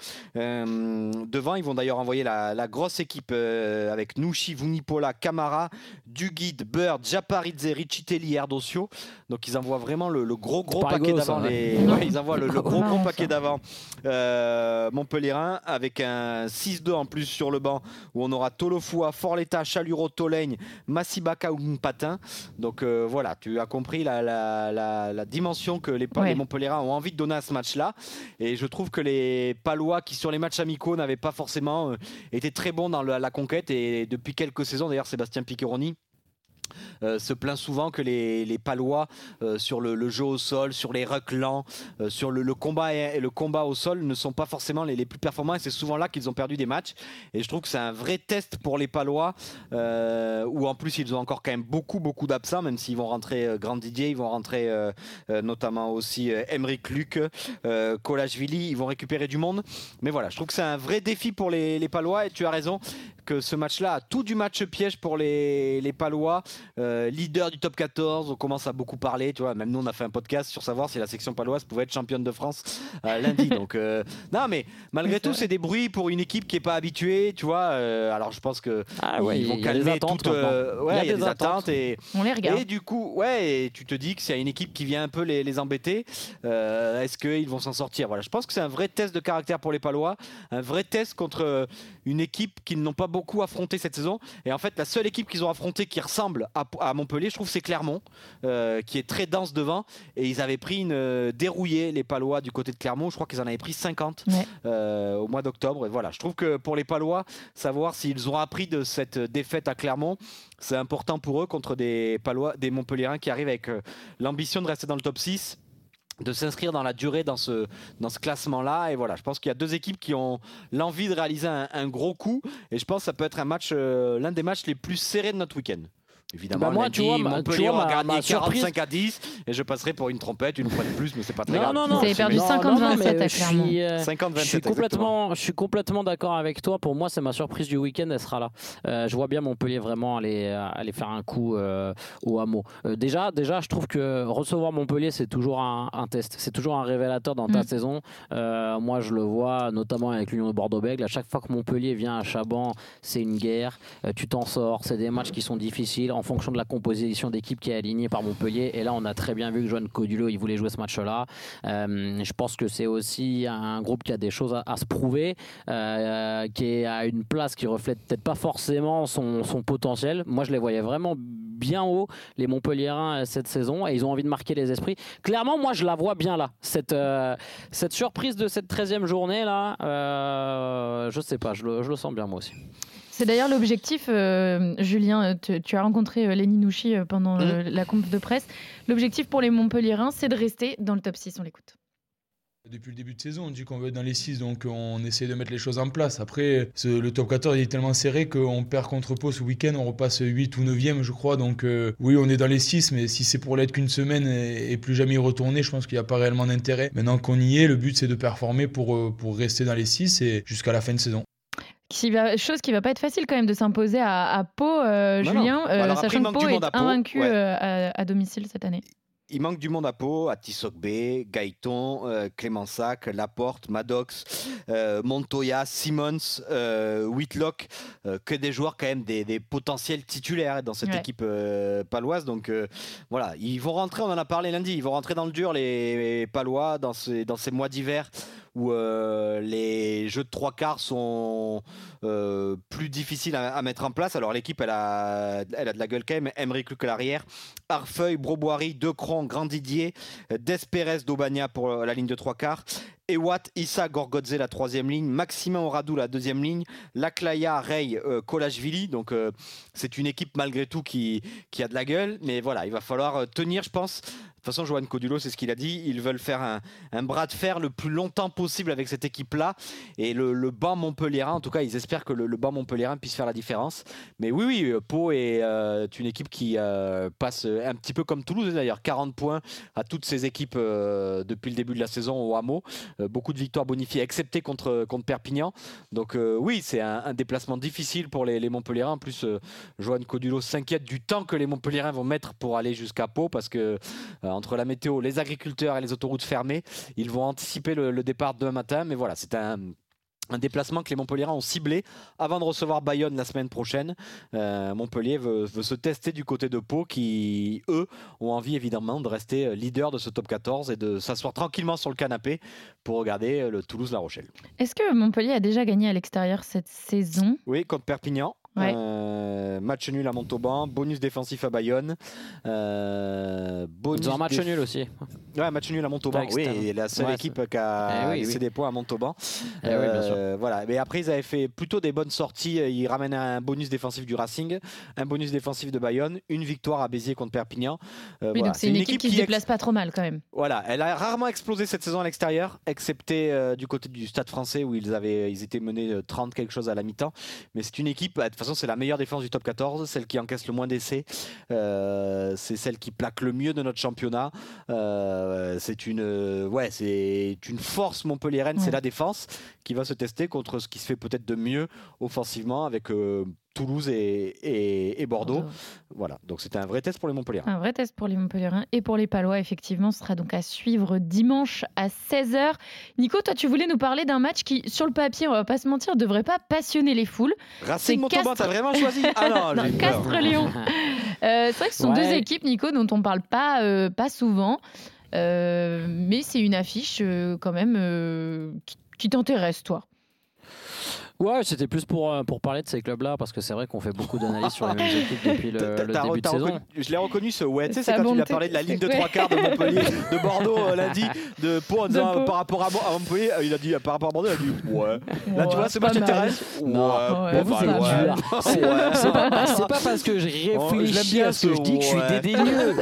Devant, ils vont d'ailleurs envoyer la grosse équipe avec Nouchi, Vunipola, Camara, Duguid, Bird, Japaridze, Riccitelli, Erdosio. Donc ils envoient vraiment le gros paquet d'avant. Ils envoient le gros paquet d'avant. Montpelliérain avec un 6-2 en plus sur le banc où on aura Tolofua, Forletta, Chaluro, Tolègne, Massibaka ou Mpatin. Donc voilà, tu as compris la dimension que les Montpelliérains ont envie de donner à ce match-là. Et je trouve que les Palois qui sur les matchs amicaux n'avaient pas forcément été très bons dans la conquête, et depuis quelques saisons d'ailleurs Sébastien Piccheroni se plaint souvent que les Palois sur le jeu au sol, sur les rucks lents, sur le combat et le combat au sol ne sont pas forcément les plus performants, et c'est souvent là qu'ils ont perdu des matchs. Et je trouve que c'est un vrai test pour les Palois, où en plus ils ont encore quand même beaucoup d'absents, même s'ils vont rentrer Grand Didier, ils vont rentrer notamment aussi Emeric Luc, Kolashvili, ils vont récupérer du monde. Mais voilà, je trouve que c'est un vrai défi pour les Palois, et tu as raison que ce match-là a tout du match piège pour les Palois. Leader du top 14, on commence à beaucoup parler, tu vois, même nous on a fait un podcast sur savoir si la section paloise pouvait être championne de France lundi. Donc non, mais malgré tout c'est des bruits pour une équipe qui est pas habituée, tu vois. Alors je pense que ils vont calmer toutes. Il y a des attentes et on les regarde. Et du coup, et tu te dis que s'il y a une équipe qui vient un peu les embêter, est-ce qu'ils vont s'en sortir? Voilà, je pense que c'est un vrai test de caractère pour les Palois, un vrai test contre une équipe qu'ils n'ont pas beaucoup affronté cette saison. Et en fait, la seule équipe qu'ils ont affrontée qui ressemble à Montpellier, je trouve, c'est Clermont, qui est très dense devant. Et ils avaient pris une dérouillée, les Palois, du côté de Clermont. Je crois qu'ils en avaient pris 50 au mois d'octobre. Et voilà, je trouve que pour les Palois, savoir s'ils ont appris de cette défaite à Clermont, c'est important pour eux contre des Montpelliérains qui arrivent avec l'ambition de rester dans le top 6, de s'inscrire dans la durée dans ce classement-là. Et voilà, je pense qu'il y a deux équipes qui ont l'envie de réaliser un gros coup, et je pense que ça peut être un match, l'un des matchs les plus serrés de notre week-end. Évidemment, moi, lundi, Montpellier aura gagné 45-10, et je passerai pour une trompette une fois de plus, mais c'est pas très grave. Vous avez perdu 50-27 à Clermont. Je suis complètement d'accord avec toi. Pour moi, c'est ma surprise du week-end, elle sera là. Je vois bien Montpellier vraiment aller faire un coup au hameau. Déjà, je trouve que recevoir Montpellier, c'est toujours un test, c'est toujours un révélateur dans ta saison. Moi, je le vois notamment avec l'Union de Bordeaux-Bègles. À chaque fois que Montpellier vient à Chaban, c'est une guerre. Tu t'en sors, c'est des matchs qui sont difficiles en fonction de la composition d'équipe qui est alignée par Montpellier. Et là, on a très bien vu que Johan Codulot, il voulait jouer ce match-là. Je pense que c'est aussi un groupe qui a des choses à se prouver, qui est à une place qui reflète peut-être pas forcément son potentiel. Moi, je les voyais vraiment bien haut, les Montpelliérains, cette saison, et ils ont envie de marquer les esprits. Clairement, moi, je la vois bien là. Cette surprise de cette 13e journée là, je sais pas, je le sens bien moi aussi. C'est d'ailleurs l'objectif, Julien, tu as rencontré Lenny Nouchi pendant la conf de presse. L'objectif pour les Montpelliérains, c'est de rester dans le top 6, on l'écoute. Depuis le début de saison, on dit qu'on veut être dans les 6, donc on essaie de mettre les choses en place. Après, le top 14 est tellement serré qu'on perd contre Pau ce week-end, on repasse 8 ou 9e, je crois. Donc oui, on est dans les 6, mais si c'est pour l'être qu'une semaine et plus jamais y retourner, je pense qu'il n'y a pas réellement d'intérêt. Maintenant qu'on y est, le but c'est de performer pour rester dans les 6 et jusqu'à la fin de saison. Chose qui va pas être facile quand même de s'imposer à Pau, Julien, sachant que Pau est invaincu à domicile cette année. Il manque du monde à Pau, à Tissot-Bé, Gaëton, Clément Sac, Laporte, Maddox, Montoya, Simmons, Whitlock, que des joueurs quand même des potentiels titulaires dans cette équipe paloise. Donc voilà, ils vont rentrer, on en a parlé lundi, ils vont rentrer dans le dur les Palois dans ces mois d'hiver où les jeux de 3/4 sont plus difficiles à mettre en place. Alors l'équipe, elle a de la gueule quand même. Emeric Luc à l'arrière, Arfeuil, Broboiry, Decron, Grand Didier, Desperez, Daubagna pour la ligne de 3/4. Ewat, Issa, Gorgodze la troisième ligne, Maximin Oradou la deuxième ligne, Laclaya, Rey, Kolashvili. Donc c'est une équipe malgré tout qui a de la gueule, mais voilà, il va falloir tenir, je pense. De toute façon, Johan Codulo, c'est ce qu'il a dit. Ils veulent faire un bras de fer le plus longtemps possible avec cette équipe-là. Et le banc montpelliérain, en tout cas, ils espèrent que le banc montpelliérain puisse faire la différence. Mais oui, Pau est une équipe qui passe un petit peu comme Toulouse, d'ailleurs. 40 points à toutes ces équipes depuis le début de la saison au hameau. Beaucoup de victoires bonifiées, excepté contre Perpignan. Donc oui, c'est un déplacement difficile pour les Montpelliérains. En plus, Johan Codulo s'inquiète du temps que les Montpelliérains vont mettre pour aller jusqu'à Pau, parce que entre la météo, les agriculteurs et les autoroutes fermées, ils vont anticiper le départ demain matin. Mais voilà, c'est un déplacement que les Montpelliérains ont ciblé avant de recevoir Bayonne la semaine prochaine. Montpellier veut se tester du côté de Pau, qui, eux, ont envie évidemment de rester leader de ce top 14 et de s'asseoir tranquillement sur le canapé pour regarder le Toulouse-La Rochelle. Est-ce que Montpellier a déjà gagné à l'extérieur cette saison ? Oui, contre Perpignan. Ouais. Match nul à Montauban, bonus défensif à Bayonne. Ils ont un match nul aussi. Ouais, match nul à Montauban. Oui, et la seule équipe qui a laissé des points à Montauban. Oui, bien sûr. Voilà. Mais après, ils avaient fait plutôt des bonnes sorties. Ils ramènent un bonus défensif du Racing, un bonus défensif de Bayonne, une victoire à Béziers contre Perpignan. Oui, voilà. donc c'est une équipe qui se déplace pas trop mal quand même. Voilà, elle a rarement explosé cette saison à l'extérieur, excepté du côté du Stade Français où ils étaient menés 30 quelque chose à la mi-temps. Mais c'est une équipe, de toute façon, c'est la meilleure défense du top 14, celle qui encaisse le moins d'essais, c'est celle qui plaque le mieux de notre championnat. C'est une force montpelliéraine, c'est la défense qui va se tester contre ce qui se fait peut-être de mieux offensivement avec Toulouse et Bordeaux. Voilà, donc c'était un vrai test pour les Montpelliérains. Un vrai test pour les Montpelliérains et pour les Palois, effectivement. Ce sera donc à suivre dimanche à 16h. Nico, toi, tu voulais nous parler d'un match qui, sur le papier, on va pas se mentir, devrait pas passionner les foules. Racing Montauban, t'as vraiment choisi? Ah non, Castres-Lyon. C'est vrai que ce sont deux équipes, Nico, dont on parle pas souvent. Mais c'est une affiche quand même qui t'intéresse, toi. Ouais, c'était plus pour parler de ces clubs-là, parce que c'est vrai qu'on fait beaucoup d'analyses sur les mêmes équipes depuis le début de saison. Je l'ai reconnu ce ouais, tu sais, c'est quand tu lui as parlé de la ligne de 3/4 de Montpellier, de Bordeaux lundi, de Pau en disant par rapport à Montpellier, il a dit par rapport à Bordeaux, il a dit ouais. Là, tu vois, ce match t'intéresse? Non, vous c'est dur. C'est pas parce que je réfléchis à ce que je dis que je suis dédaigneux.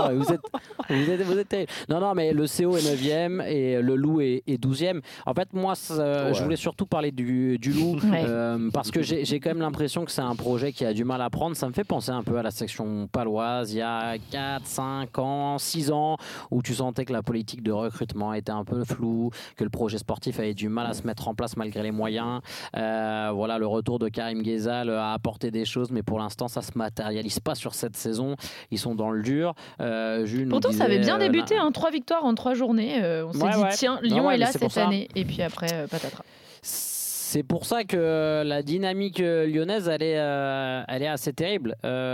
Vous êtes terrible. Non, mais le CO est 9e et le Loup est 12e. En fait, moi, je voulais surtout parler du Loup. Parce que j'ai quand même l'impression que c'est un projet qui a du mal à prendre. Ça me fait penser un peu à la section paloise il y a 4, 5 ans, 6 ans, où tu sentais que la politique de recrutement était un peu floue, que le projet sportif avait du mal à se mettre en place malgré les moyens. Voilà, le retour de Karim Ghezal a apporté des choses, mais pour l'instant ça se matérialise pas sur cette saison. Ils sont dans le dur. Pourtant ça avait bien débuté, 3 victoires en 3 journées. On s'est dit tiens, Lyon est là cette année, et puis après patatras. C'est pour ça que la dynamique lyonnaise, elle est assez terrible.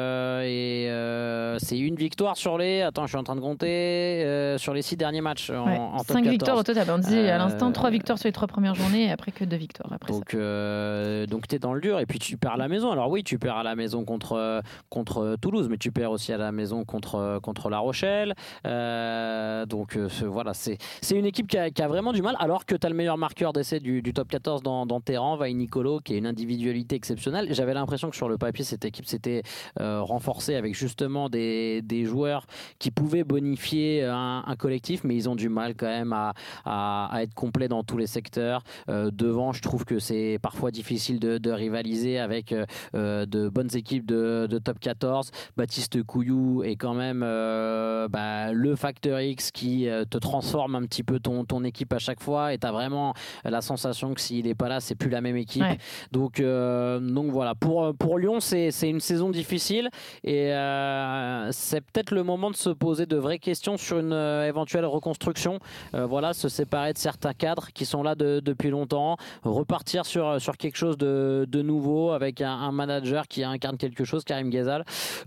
C'est une victoire sur les... Attends, je suis en train de compter. Sur les 6 derniers matchs en top 5 14. victoires au total. On disait à l'instant 3 victoires sur les 3 premières journées et après que 2 victoires. Après donc tu es dans le dur et puis tu perds à la maison. Alors oui, tu perds à la maison contre Toulouse, mais tu perds aussi à la maison contre La Rochelle. Voilà, c'est une équipe qui a vraiment du mal, alors que tu as le meilleur marqueur d'essai du top 14 dans tes rangs, Vai Nicolo, qui est une individualité exceptionnelle. J'avais l'impression que sur le papier, cette équipe s'était renforcée avec justement des joueurs qui pouvaient bonifier un collectif, mais ils ont du mal quand même à être complets dans tous les secteurs. Devant, je trouve que c'est parfois difficile de rivaliser avec de bonnes équipes de top 14. Baptiste Couillou est quand même le facteur X qui te transforme un petit peu ton équipe à chaque fois, et tu as vraiment la sensation que s'il n'est pas là, c'est c'est plus la même équipe. Ouais. Donc voilà, pour Lyon, c'est une saison difficile et c'est peut-être le moment de se poser de vraies questions sur une éventuelle reconstruction. Voilà, se séparer de certains cadres qui sont là depuis longtemps, repartir sur quelque chose de nouveau avec un manager qui incarne quelque chose, Karim Ghezal.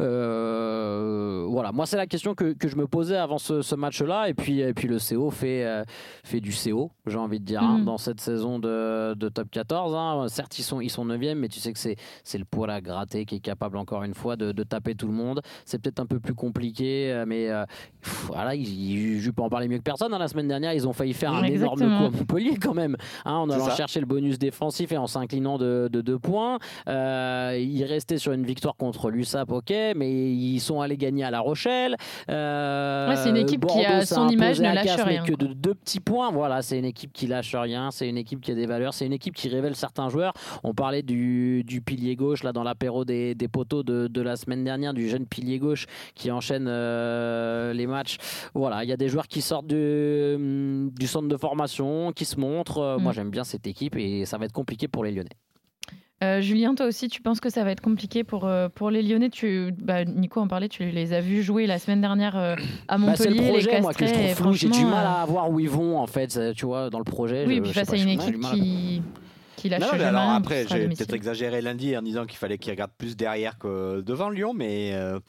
Voilà, moi c'est la question que je me posais avant ce match-là, et puis le CO fait du CO, j'ai envie de dire, dans cette saison de top 14. Hein. Certes, ils sont 9e, mais tu sais que c'est le poil à gratter qui est capable encore une fois de taper tout le monde. C'est peut-être un peu plus compliqué, mais voilà, je peux en parler mieux que personne. Hein. La semaine dernière, ils ont failli faire un énorme coup à Montpellier quand même, hein, en allant chercher le bonus défensif et en s'inclinant de 2 points. Ils restaient sur une victoire contre l'USAP, ok, mais ils sont allés gagner à La Rochelle. C'est une équipe qui a son image, ne lâche rien. Que de 2 petits points, voilà, c'est une équipe qui lâche rien, c'est une équipe qui a des valeurs, c'est une équipe qui révèle certains joueurs. On parlait du pilier gauche là dans l'apéro des poteaux de la semaine dernière, du jeune pilier gauche qui enchaîne les matchs. Voilà, il y a des joueurs qui sortent du centre de formation, qui se montrent. Moi j'aime bien cette équipe et ça va être compliqué pour les Lyonnais. Julien, toi aussi, tu penses que ça va être compliqué pour les Lyonnais? Nico en parlait, tu les as vus jouer la semaine dernière à Montpellier. C'est le projet, les Castrets, moi, que je trouve flou. J'ai du mal à voir où ils vont, en fait, tu vois, dans le projet. Oui, puis face à une équipe qui lâche jamais rien. Après, j'ai peut-être exagéré lundi en disant qu'il fallait qu'ils regardent plus derrière que devant Lyon, mais...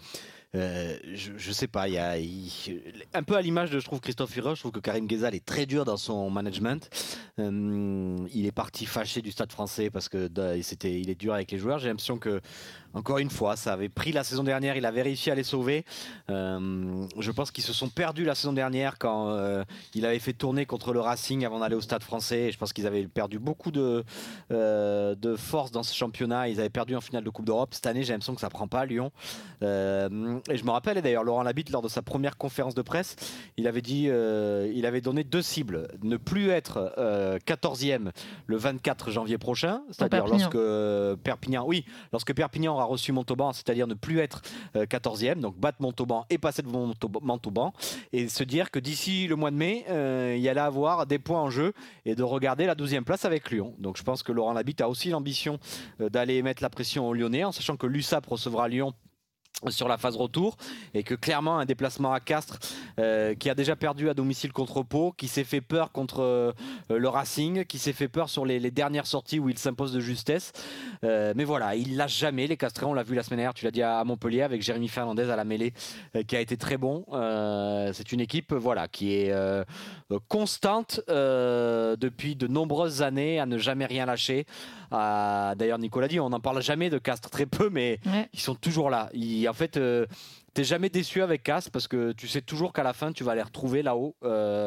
je sais pas, un peu à l'image de, je trouve, Christophe Fureur. Je trouve que Karim Ghezal est très dur dans son management. Il est parti fâché du Stade Français parce que il est dur avec les joueurs. J'ai l'impression que, encore une fois, ça avait pris la saison dernière, il avait réussi à les sauver. Je pense qu'ils se sont perdus la saison dernière quand il avait fait tourner contre le Racing avant d'aller au Stade Français. Et je pense qu'ils avaient perdu beaucoup de force dans ce championnat. Ils avaient perdu en finale de Coupe d'Europe. Cette année, j'ai l'impression que ça prend pas à Lyon. Et je me rappelle, et d'ailleurs Laurent Labitte, lors de sa première conférence de presse, il avait dit, il avait donné 2 cibles: ne plus être 14e le 24 janvier prochain, c'est-à-dire lorsque Perpignan aura reçu Montauban, c'est-à-dire ne plus être 14e, donc battre Montauban et passer devant Montauban, et se dire que d'ici le mois de mai, il y allait avoir des points en jeu et de regarder la 12e place avec Lyon. Donc je pense que Laurent Labitte a aussi l'ambition d'aller mettre la pression aux Lyonnais, en sachant que l'USAP recevra Lyon sur la phase retour, et que clairement un déplacement à Castres qui a déjà perdu à domicile contre Pau, qui s'est fait peur contre le Racing, qui s'est fait peur sur les dernières sorties où il s'impose de justesse, mais voilà, il lâche jamais les Castrés. On l'a vu la semaine dernière, tu l'as dit, à Montpellier, avec Jérémy Fernandez à la mêlée, qui a été très bon. C'est une équipe qui est constante depuis de nombreuses années à ne jamais rien lâcher. D'ailleurs, Nicolas dit, on n'en parle jamais de Castres, très peu, mais ils sont toujours là. En fait, t'es jamais déçu avec Castres parce que tu sais toujours qu'à la fin tu vas les retrouver là-haut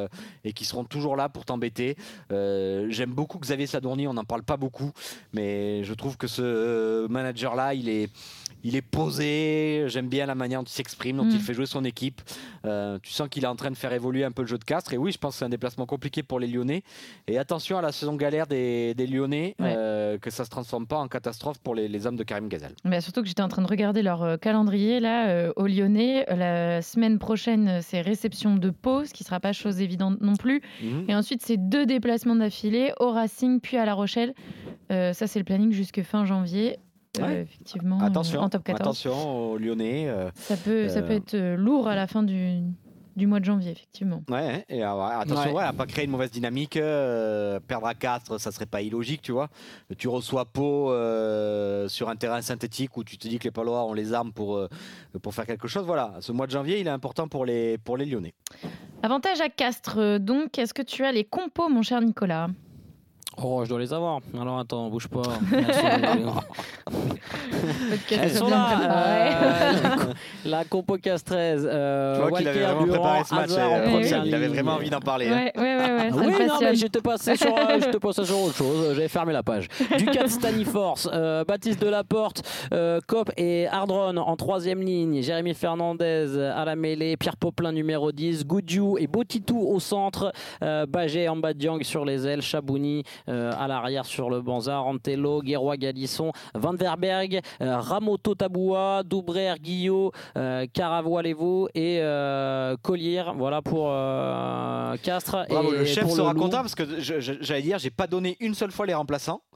et qu'ils seront toujours là pour t'embêter. J'aime beaucoup Xavier Sadourny, on n'en parle pas beaucoup, mais je trouve que ce manager-là, il est posé. J'aime bien la manière dont il s'exprime, dont il fait jouer son équipe. Tu sens qu'il est en train de faire évoluer un peu le jeu de Castres. Et oui, je pense que c'est un déplacement compliqué pour les Lyonnais. Et attention à la saison galère des Lyonnais, que ça ne se transforme pas en catastrophe pour les hommes de Karim Ghezal. Surtout que j'étais en train de regarder leur calendrier là, aux Lyonnais. La semaine prochaine, c'est réception de Pau, ce qui ne sera pas chose évidente non plus. Et ensuite, c'est 2 déplacements d'affilée au Racing puis à La Rochelle. Ça, c'est le planning jusque fin janvier. Effectivement, en top 14. Attention aux Lyonnais. Ça peut être lourd à la fin du mois de janvier, effectivement. Et attention à pas créer une mauvaise dynamique. Perdre à Castres, ça serait pas illogique, tu vois. Tu reçois Pau sur un terrain synthétique où tu te dis que les Palois ont les armes pour faire quelque chose. Voilà, ce mois de janvier, il est important pour les Lyonnais. Avantage à Castres, donc. Est-ce que tu as les compos, mon cher Nicolas ? Oh, je dois les avoir. Alors attends, bouge pas. Elles sont là. La compo castraise. Tu vois qu'il avait vraiment préparé ce match. Il avait vraiment envie d'en parler. Oui, non, mais j'étais passé sur autre chose. J'avais fermé la page. Ducat, Staniforce, Baptiste Delaporte, Kopp et Ardron en 3e ligne. Jérémy Fernandez à la mêlée. Pierre Poplin numéro 10. Goudiou et Botitou au centre. Bagé et Ambadiang sur les ailes. Chabouni à l'arrière sur le banc. Zarantello, Guéroy, Galisson, Van Verberg, Ramoto Taboua, Doubrer, Guillot, Caravois-Levo et Collier. Voilà pour Castres. Bravo, et le chef pour sera le content parce que j'allais dire, j'ai pas donné une seule fois les remplaçants.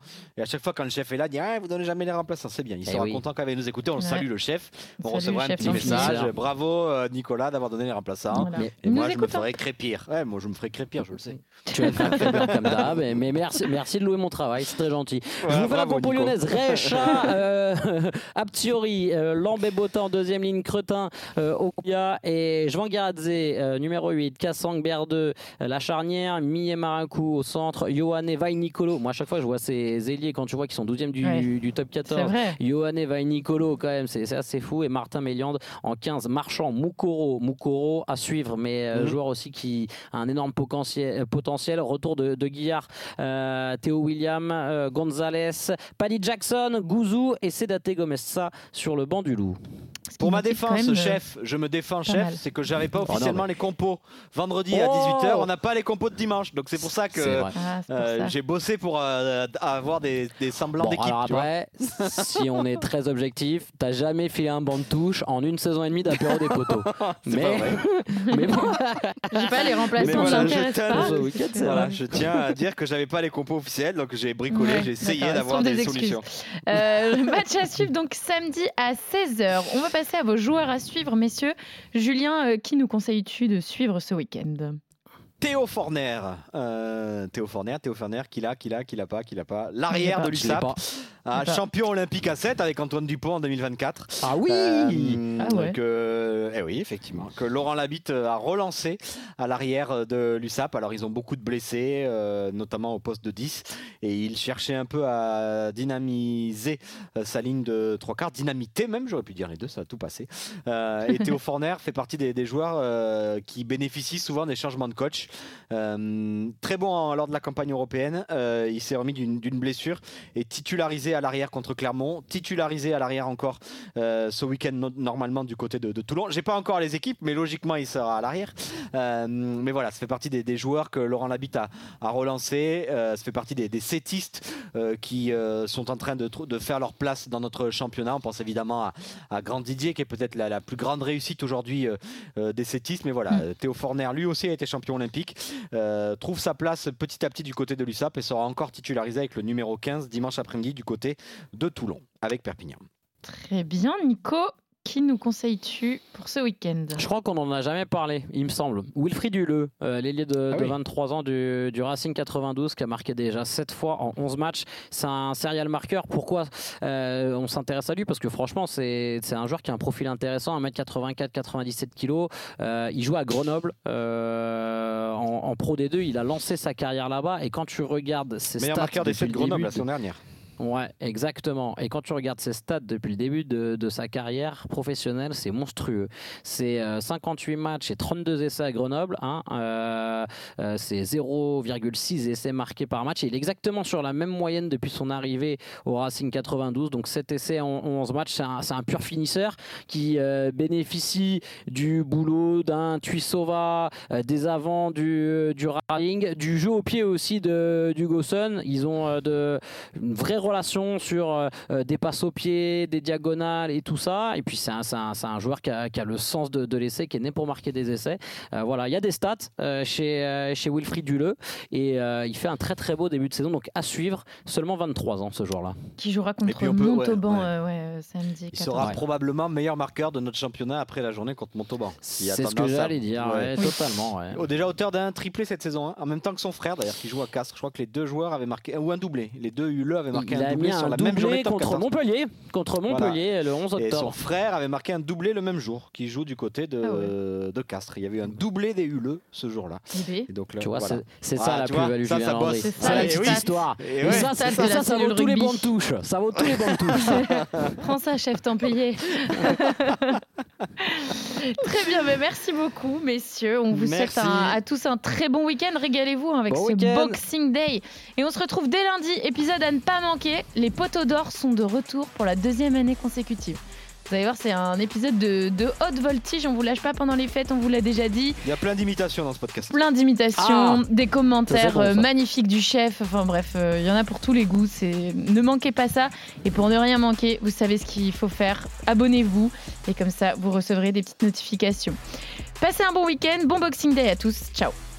Et à chaque fois, quand le chef est là, il dit vous donnez jamais les remplaçants. C'est bien. Il sera content quand il va nous écouter. On salue le chef. On recevra un petit message. Bravo Nicolas d'avoir donné les remplaçants. Voilà. Et moi, je me ferai crépir. Ouais, moi, je me ferai crépir, je le sais. Tu vas te faire crépir comme d'hab. Mais merci de louer mon travail. C'est très gentil. Je vous fais la compo lyonnaise. Recha, Aptiori, Lambé-Botin en deuxième ligne, Cretin, Okuya et Jvangiradze, numéro 8, Kassang, Berdeux, la charnière, Millet Marinkou au centre, Yohanné, Vai-Nicolo. Moi, à chaque fois, je vois ces ailiers quand tu vois qu'ils sont 12e du top 14. Yohanné, Vai-Nicolo, quand même, c'est assez fou. Et Martin Méliande en 15. Marchand, Moukoro à suivre, mais joueur aussi qui a un énorme potentiel. Retour de Guillard, Théo William, Gonzalez, Paddy Jackson, Gouzou et Sedate Gomez sur le banc du Loup. Pour ma défense, chef, je me défends, chef, c'est que j'avais pas officiellement les compos vendredi à 18h. On n'a pas les compos de dimanche, donc c'est pour ça que j'ai bossé pour avoir des semblants d'équipe. Alors après, si on est très objectif, t'as jamais fait un banc de touche en une saison et demie d'apéro des poteaux. mais bon, j'ai pas les remplaçants, je tiens à dire que j'avais pas les compos officiels, donc j'ai bricolé, j'ai essayé d'avoir des solutions. Match à suivre donc samedi à 16h. On va passer à vos joueurs à suivre, messieurs. Julien, qui nous conseilles-tu de suivre ce week-end ? Théo Forner, qui l'a pas. L'arrière de l'USAP, champion olympique à 7 avec Antoine Dupont en 2024. Ah oui oui, effectivement. Que Laurent Labitte a relancé à l'arrière de l'USAP. Alors, ils ont beaucoup de blessés, notamment au poste de 10. Et il cherchait un peu à dynamiser sa ligne de 3/4. Dynamiter même, j'aurais pu dire les deux, ça a tout passé. Et Théo Forner fait partie des joueurs qui bénéficient souvent des changements de coach. Très bon lors de la campagne européenne. Il s'est remis d'une blessure et titularisé à l'arrière contre Clermont, titularisé à l'arrière encore ce week-end normalement du côté de Toulon. J'ai pas encore les équipes, mais logiquement il sera à l'arrière. Mais voilà, ça fait partie des joueurs que Laurent Labitte a relancé. Ça fait partie des sétistes qui sont en train de faire leur place dans notre championnat. On pense évidemment à Grand Didier, qui est peut-être la plus grande réussite aujourd'hui des sétistes. Mais voilà, Théo Forner, lui aussi a été champion olympique. Trouve sa place petit à petit du côté de l'USAP et sera encore titularisé avec le numéro 15 dimanche après-midi du côté de Toulon avec Perpignan. Très bien, Nico. Qui nous conseilles-tu pour ce week-end ? Je crois qu'on n'en a jamais parlé, il me semble. Wilfried Huleux, l'ailier de 23 ans du Racing 92, qui a marqué déjà 7 fois en 11 matchs. C'est un serial marqueur. Pourquoi on s'intéresse à lui ? Parce que franchement, c'est un joueur qui a un profil intéressant, 1m84, 97 kg. Il joue à Grenoble en Pro D2. Il a lancé sa carrière là-bas. Et quand tu regardes ses stats... Meilleur marqueur d'essai de Grenoble la saison dernière. Ouais, exactement. Et quand tu regardes ses stats depuis le début de sa carrière professionnelle, c'est monstrueux. C'est 58 matchs et 32 essais à Grenoble. C'est 0,6 essais marqués par match. Et il est exactement sur la même moyenne depuis son arrivée au Racing 92. Donc 7 essais en 11 matchs. C'est un pur finisseur qui bénéficie du boulot d'un Tuisova, des avants du Racing, du jeu au pied aussi du Gosson. Ils ont une vraie relation sur des passes au pied, des diagonales et tout ça. Et puis c'est un joueur qui a le sens de l'essai, qui est né pour marquer des essais. Voilà, il y a des stats chez Wilfried Huleux et il fait un très très beau début de saison, donc à suivre. Seulement 23 ans ce joueur-là. Qui jouera contre Montauban samedi. Il sera probablement meilleur marqueur de notre championnat après la journée contre Montauban. C'est ce que j'allais dire, totalement. Ouais. Déjà auteur d'un triplé cette saison, en même temps que son frère d'ailleurs qui joue à Castres. Je crois que les deux joueurs avaient marqué, ou un doublé. Les deux Huleux avaient marqué un doublé sur la même journée contre Montpellier, le 11 octobre. Et son frère avait marqué un doublé le même jour, qui joue du côté de Castres. Il y avait eu un doublé des Huleux ce jour-là. Et donc là, tu vois, c'est ça la plus-value. Ça bosse. C'est la petite histoire. Et ça vaut tous les bons de touche. Ça vaut tous les bons de touche. Prends ça, chef Templier. Très bien, mais merci beaucoup, messieurs. On vous souhaite à tous un très bon week-end. Régalez-vous avec ce Boxing Day. Et on se retrouve dès lundi, épisode à ne pas manquer. Les Poteaux d'Or sont de retour pour la 2e année consécutive. Vous allez voir, c'est un épisode de haute voltige. On vous lâche pas pendant les fêtes, on vous l'a déjà dit. Il y a plein d'imitations dans ce podcast. Plein d'imitations, des commentaires magnifiques du chef. Enfin bref, il y en a pour tous les goûts. Ne manquez pas ça. Et pour ne rien manquer, vous savez ce qu'il faut faire. Abonnez-vous et comme ça, vous recevrez des petites notifications. Passez un bon week-end, bon Boxing Day à tous. Ciao.